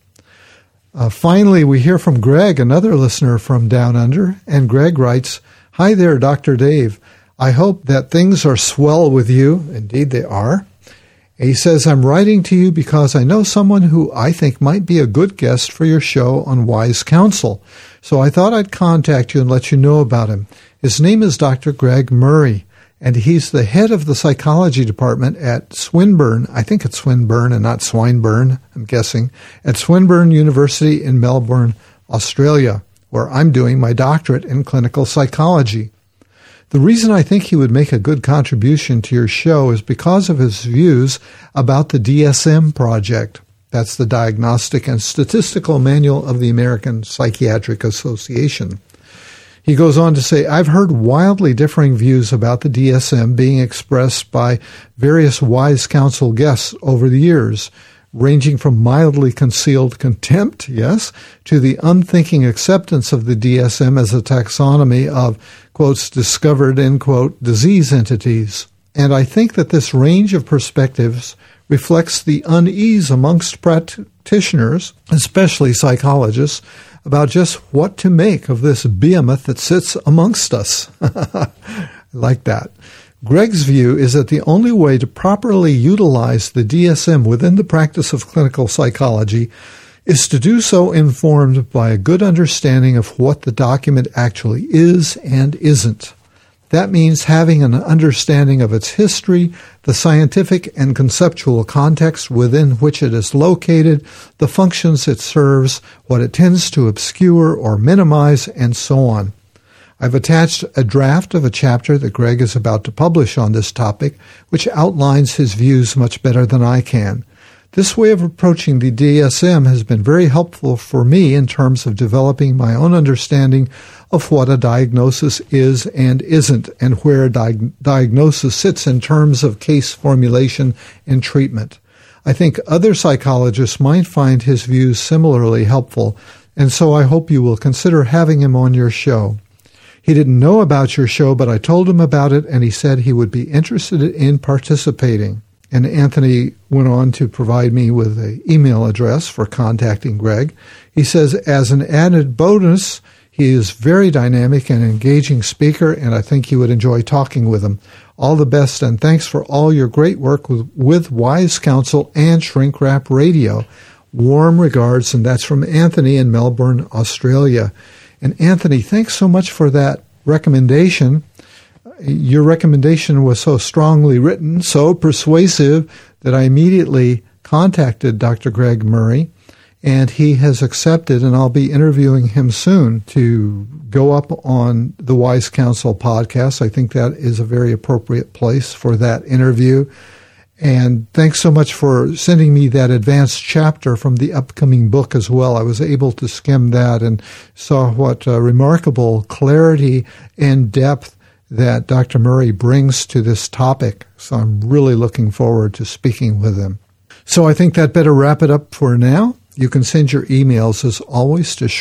Finally, we hear from Greg, another listener from Down Under, and Greg writes, "Hi there, Dr. Dave. I hope that things are swell with you." Indeed, they are. He says, "I'm writing to you because I know someone who I think might be a good guest for your show on Wise Counsel. So I thought I'd contact you and let you know about him. His name is Dr. Greg Murray, and he's the head of the psychology department at Swinburne. I think it's Swinburne and not Swinburne, I'm guessing, at Swinburne University in Melbourne, Australia, where I'm doing my doctorate in clinical psychology. The reason I think he would make a good contribution to your show is because of his views about the DSM Project. That's the Diagnostic and Statistical Manual of the American Psychiatric Association. He goes on to say, I've heard wildly differing views about the DSM being expressed by various Wise Counsel guests over the years, ranging from mildly concealed contempt, yes, to the unthinking acceptance of the DSM as a taxonomy of, quotes, discovered, end quote, disease entities. And I think that this range of perspectives reflects the unease amongst practitioners, especially psychologists, about just what to make of this behemoth that sits amongst us. I like that. Greg's view is that the only way to properly utilize the DSM within the practice of clinical psychology is to do so informed by a good understanding of what the document actually is and isn't. That means having an understanding of its history, the scientific and conceptual context within which it is located, the functions it serves, what it tends to obscure or minimize, and so on. I've attached a draft of a chapter that Greg is about to publish on this topic, which outlines his views much better than I can. This way of approaching the DSM has been very helpful for me in terms of developing my own understanding of what a diagnosis is and isn't, and where a diagnosis sits in terms of case formulation and treatment. I think other psychologists might find his views similarly helpful, and so I hope you will consider having him on your show. He didn't know about your show, but I told him about it, and he said he would be interested in participating. And Anthony went on to provide me with an email address for contacting Greg. He says, as an added bonus, he is very dynamic and engaging speaker, and I think you would enjoy talking with him. All the best, and thanks for all your great work with Wise Counsel and Shrink Rap Radio. Warm regards, and that's from Anthony in Melbourne, Australia. And Anthony, thanks so much for that recommendation. Your recommendation was so strongly written, so persuasive, that I immediately contacted Dr. Greg Murray, and he has accepted, and I'll be interviewing him soon to go up on the Wise Counsel podcast. I think that is a very appropriate place for that interview. And thanks so much for sending me that advanced chapter from the upcoming book as well. I was able to skim that and saw what remarkable clarity and depth that Dr. Murray brings to this topic. So I'm really looking forward to speaking with him. So I think that better wrap it up for now. You can send your emails, as always, to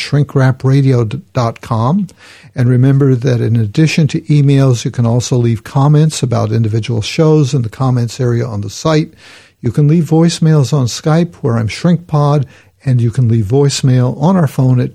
shrink@shrinkrapradio.com. And remember that in addition to emails, you can also leave comments about individual shows in the comments area on the site. You can leave voicemails on Skype, where I'm ShrinkPod, and you can leave voicemail on our phone at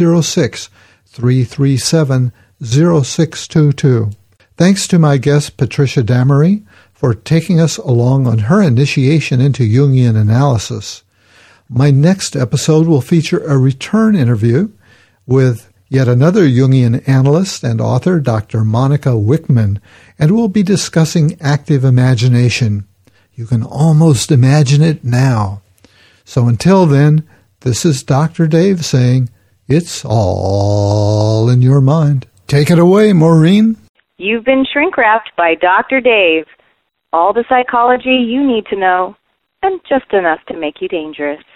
206-337-0622. Thanks to my guest, Patricia Damery, for taking us along on her initiation into Jungian analysis. My next episode will feature a return interview with yet another Jungian analyst and author, Dr. Monica Wichmann, and we'll be discussing active imagination. You can almost imagine it now. So until then, this is Dr. Dave saying, it's all in your mind. Take it away, Maureen. You've been shrink-wrapped by Dr. Dave. All the psychology you need to know, and just enough to make you dangerous.